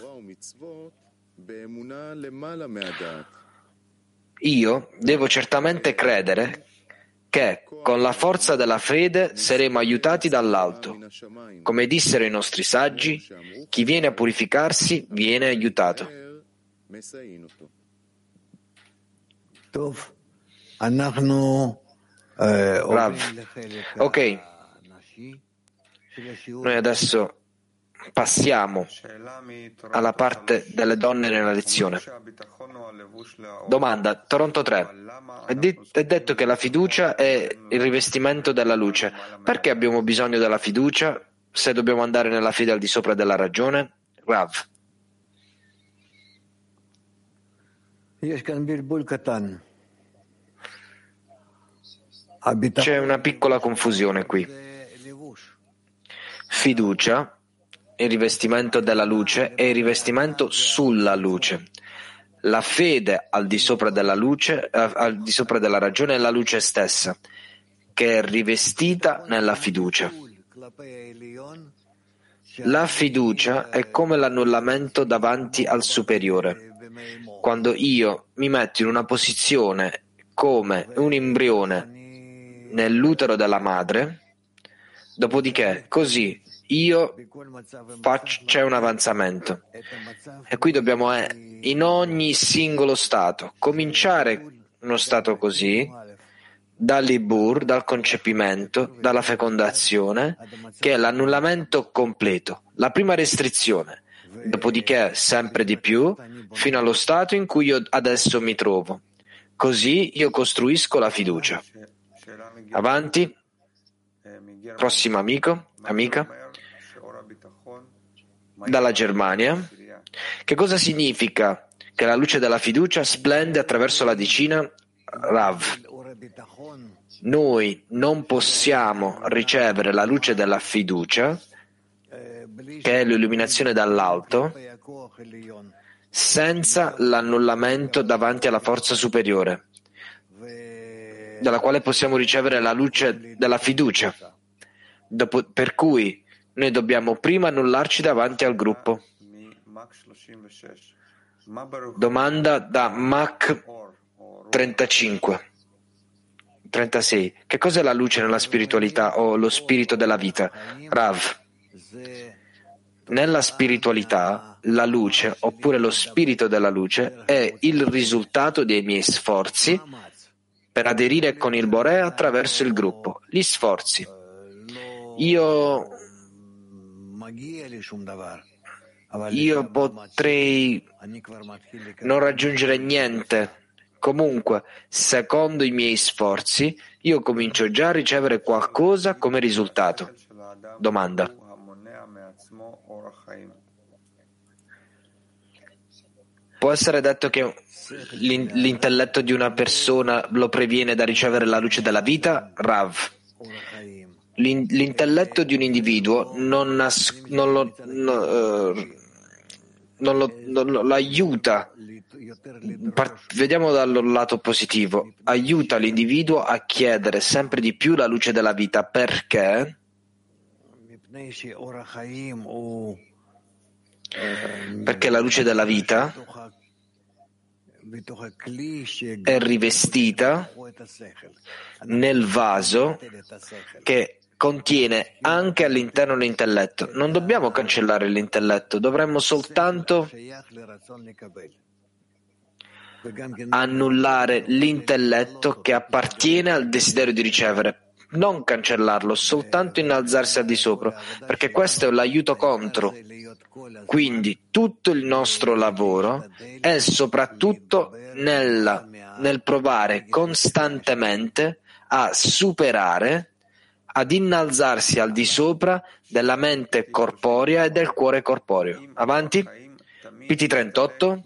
Io devo certamente credere che con la forza della fede saremo aiutati dall'alto. Come dissero i nostri saggi, chi viene a purificarsi viene aiutato. Rav. Ok, noi adesso passiamo alla parte delle donne nella lezione. Domanda, Toronto tre. È, di- è detto che la fiducia è il rivestimento della luce. Perché abbiamo bisogno della fiducia se dobbiamo andare nella fede al di sopra della ragione? Rav. C'è una piccola confusione qui. Fiducia, il rivestimento della luce, è il rivestimento sulla luce. La fede al di sopra della luce, eh, al di sopra della ragione è la luce stessa, che è rivestita nella fiducia. La fiducia è come l'annullamento davanti al superiore. Quando io mi metto in una posizione come un embrione nell'utero della madre, dopodiché così io faccio, c'è un avanzamento. E qui dobbiamo eh, in ogni singolo stato cominciare uno stato così, dall'ibur, dal concepimento, dalla fecondazione, che è l'annullamento completo, la prima restrizione, dopodiché sempre di più fino allo stato in cui io adesso mi trovo. Così io costruisco la fiducia. Avanti. Prossimo amico, amica. Dalla Germania. Che cosa significa che la luce della fiducia splende attraverso la decina? Rav. Noi non possiamo ricevere la luce della fiducia, che è l'illuminazione dall'alto, senza l'annullamento davanti alla forza superiore, dalla quale possiamo ricevere la luce della fiducia. Dopo, per cui noi dobbiamo prima annullarci davanti al gruppo. Domanda da Mach trentacinque. trentasei. Che cos'è la luce nella spiritualità o lo spirito della vita? Rav. Nella spiritualità, la luce, oppure lo spirito della luce, è il risultato dei miei sforzi per aderire con il Borea attraverso il gruppo. Gli sforzi. Io, io potrei non raggiungere niente. Comunque, secondo i miei sforzi, io comincio già a ricevere qualcosa come risultato. Domanda. Può essere detto che l'intelletto di una persona lo previene da ricevere la luce della vita? Rav. L'intelletto di un individuo non, nas- non, lo, no, uh, non, lo, non lo aiuta. Vediamo dal lato positivo. Aiuta l'individuo a chiedere sempre di più la luce della vita. Perché? Perché la luce della vita è rivestita nel vaso che contiene anche all'interno l'intelletto. Non dobbiamo cancellare l'intelletto, dovremmo soltanto annullare l'intelletto che appartiene al desiderio di ricevere. Non cancellarlo, soltanto innalzarsi al di sopra, perché questo è l'aiuto contro. Quindi tutto il nostro lavoro è soprattutto nella, nel provare costantemente a superare, ad innalzarsi al di sopra della mente corporea e del cuore corporeo. Avanti. P T trentotto.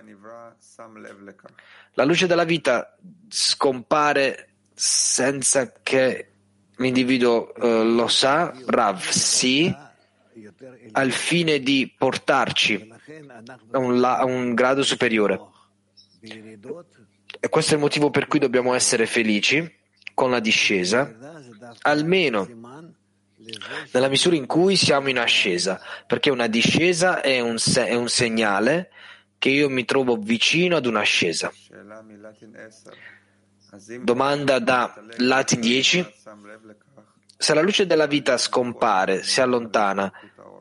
La luce della vita scompare senza che l'individuo uh, lo sa, Rav, sì, al fine di portarci a un, la, a un grado superiore. E questo è il motivo per cui dobbiamo essere felici con la discesa, almeno nella misura in cui siamo in ascesa, perché una discesa è un, se- è un segnale che io mi trovo vicino ad un'ascesa. Domanda da Latin dieci. Se la luce della vita scompare, si allontana,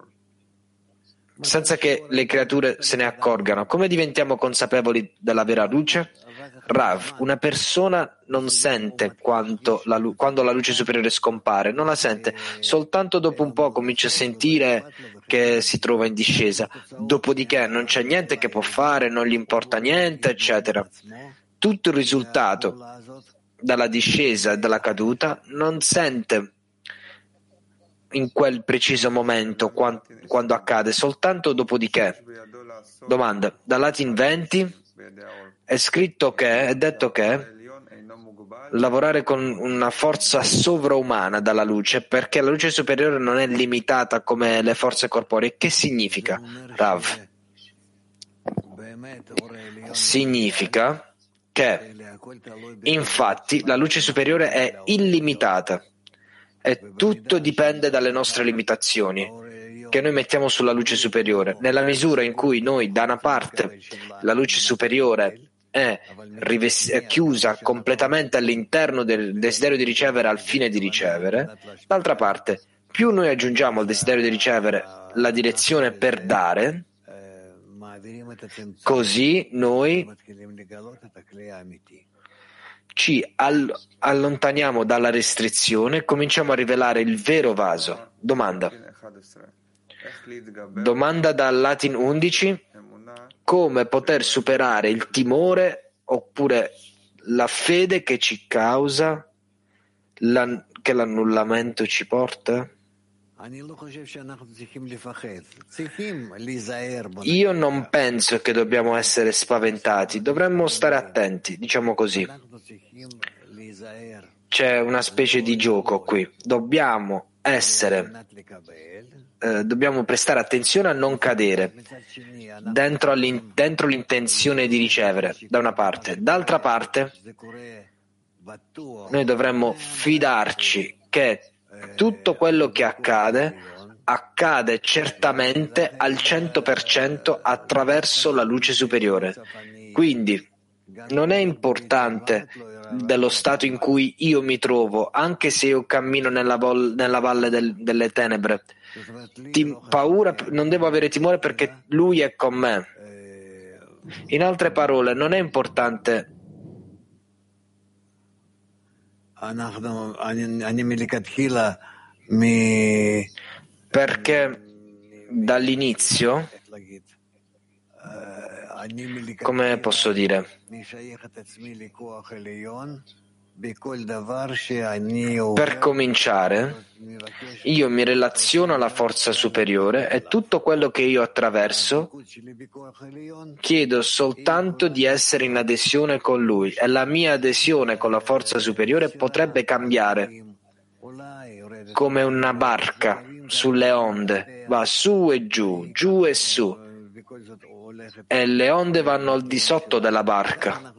senza che le creature se ne accorgano, come diventiamo consapevoli della vera luce? Rav, una persona non sente quanto la lu- quando la luce superiore scompare, non la sente, soltanto dopo un po' comincia a sentire che si trova in discesa, dopodiché non c'è niente che può fare, non gli importa niente, eccetera. Tutto il risultato dalla discesa e dalla caduta non sente in quel preciso momento quando, quando accade, soltanto dopodiché. Domanda, da Latin venti è scritto che, è detto che lavorare con una forza sovraumana dalla luce, perché la luce superiore non è limitata come le forze corporee. Che significa, Rav? Significa che infatti la luce superiore è illimitata e tutto dipende dalle nostre limitazioni che noi mettiamo sulla luce superiore. Nella misura in cui noi da una parte la luce superiore è, rives- è chiusa completamente all'interno del desiderio di ricevere al fine di ricevere, d'altra parte più noi aggiungiamo al desiderio di ricevere la direzione per dare, così noi ci all- allontaniamo dalla restrizione e cominciamo a rivelare il vero vaso. Domanda. Domanda dal Latin undici. Come poter superare il timore oppure la fede che ci causa, la- che l'annullamento ci porta? Io non penso che dobbiamo essere spaventati, dovremmo stare attenti, diciamo così. C'è una specie di gioco qui, dobbiamo essere, eh, dobbiamo prestare attenzione a non cadere dentro, dentro l'intenzione di ricevere, da una parte. D'altra parte, noi dovremmo fidarci che tutto quello che accade accade certamente al cento per cento attraverso la luce superiore. Quindi non è importante dello stato in cui io mi trovo, anche se io cammino nella, vol- nella valle del- delle tenebre, Tim- paura, non devo avere timore perché lui è con me. In altre parole, non è importante perché dall'inizio, come posso dire, per cominciare, io mi relaziono alla forza superiore e tutto quello che io attraverso chiedo soltanto di essere in adesione con lui e la mia adesione con la forza superiore potrebbe cambiare come una barca sulle onde, va su e giù, giù e su e le onde vanno al di sotto della barca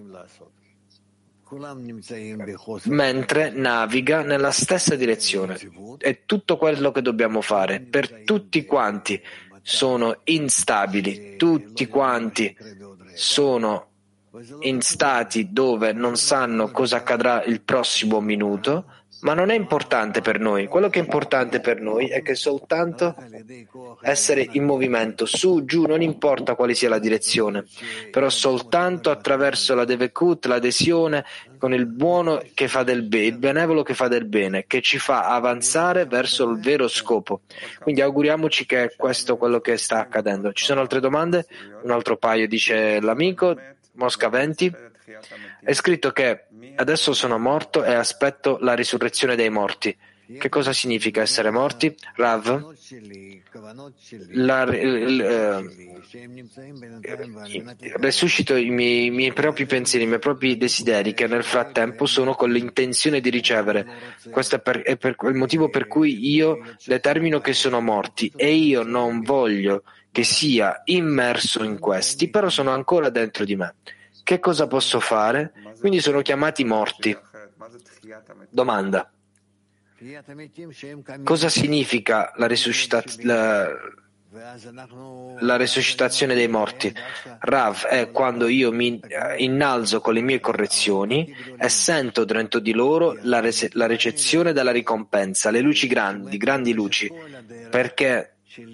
mentre naviga nella stessa direzione. È tutto quello che dobbiamo fare. Per tutti quanti sono instabili, tutti quanti sono in stati dove non sanno cosa accadrà il prossimo minuto, ma non è importante per noi. Quello che è importante per noi è che soltanto essere in movimento, su, giù, non importa quale sia la direzione, però soltanto attraverso la Devekut, l'adesione con il buono che fa del bene, il benevolo che fa del bene, che ci fa avanzare verso il vero scopo. Quindi auguriamoci che è questo quello che sta accadendo. Ci sono altre domande? Un altro paio, dice l'amico. Mosca venti. È scritto che adesso sono morto e aspetto la risurrezione dei morti. Che cosa significa essere morti? Rav, la, eh, resuscito i miei, i miei propri pensieri, i miei propri desideri che nel frattempo sono con l'intenzione di ricevere. Questo è, per, è per il motivo per cui io determino che sono morti e io non voglio che sia immerso in questi, però sono ancora dentro di me. Che cosa posso fare? Quindi sono chiamati morti. Domanda. Cosa significa la, risuscitaz- la, la risuscitazione dei morti? Rav, è quando io mi innalzo con le mie correzioni e sento dentro di loro la, res- la ricezione della ricompensa, le luci grandi, grandi luci, perché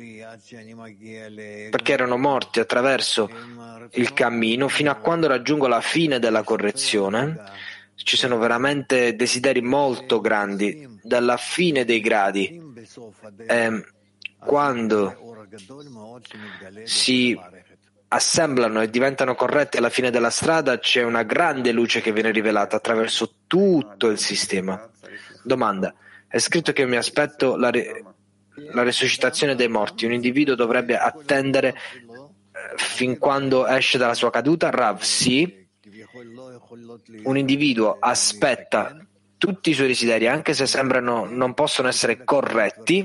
perché erano morti attraverso il cammino fino a quando raggiungo la fine della correzione. Ci sono veramente desideri molto grandi dalla fine dei gradi. E quando si assemblano e diventano corretti alla fine della strada, c'è una grande luce che viene rivelata attraverso tutto il sistema. Domanda. È scritto che mi aspetto la re- la risuscitazione dei morti. Un individuo dovrebbe attendere eh, fin quando esce dalla sua caduta? Rav, sì. Un individuo aspetta tutti i suoi desideri, anche se sembrano non possono essere corretti.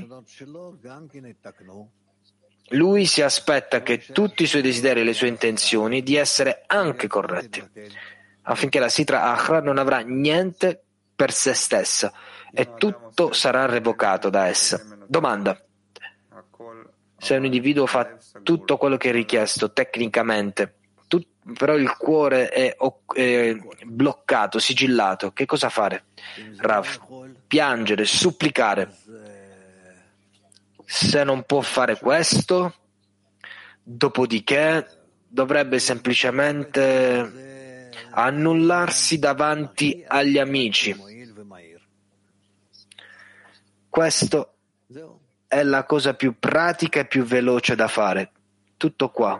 Lui si aspetta che tutti i suoi desideri e le sue intenzioni di essere anche corretti, affinché la Sitra Achra non avrà niente per se stessa e tutto sarà revocato da essa. Domanda. Se un individuo fa tutto quello che è richiesto tecnicamente, tut, però il cuore è, è bloccato, sigillato, che cosa fare? Rav, piangere, supplicare. Se non può fare questo, dopodiché dovrebbe semplicemente annullarsi davanti agli amici. Questo è la cosa più pratica e più veloce da fare. Tutto qua.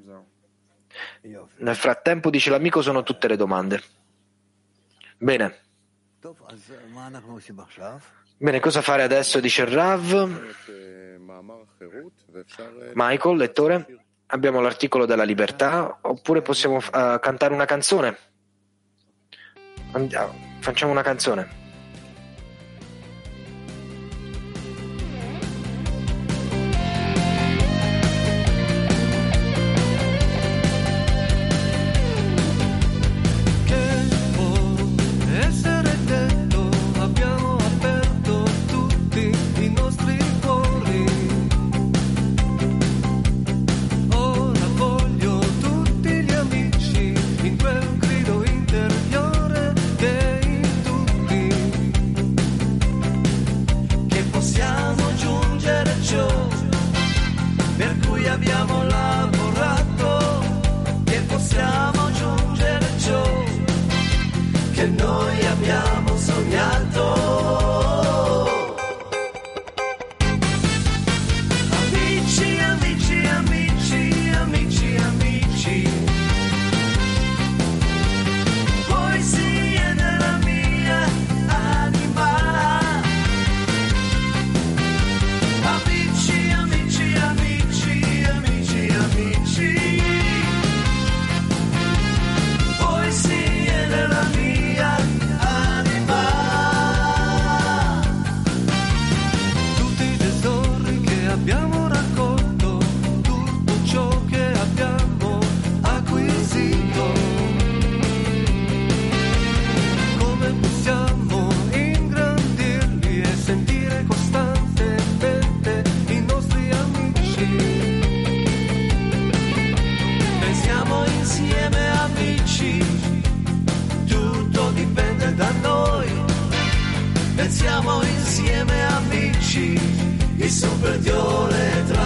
Nel frattempo, dice l'amico, sono tutte le domande. Bene. Bene, cosa fare adesso? Dice il Rav. Michael, lettore, abbiamo l'articolo della libertà, oppure possiamo uh, cantare una canzone? Andiamo, facciamo una canzone. In quel grido interiore che in tutti cui abbiamo lavorato, che possiamo giungere ciò che noi abbiamo sognato. Amici, amici, amici, amici, amici, poesie della mia anima. Amici, amici, amici, amici, amici, poesie della mia anima. Tutti i tesori che abbiamo raccolto, tutto ciò che abbiamo acquisito, come possiamo ingrandirli e sentire costantemente i nostri amici? Pensiamo insieme amici, tutto dipende da noi. Pensiamo insieme amici, il super Dio le tra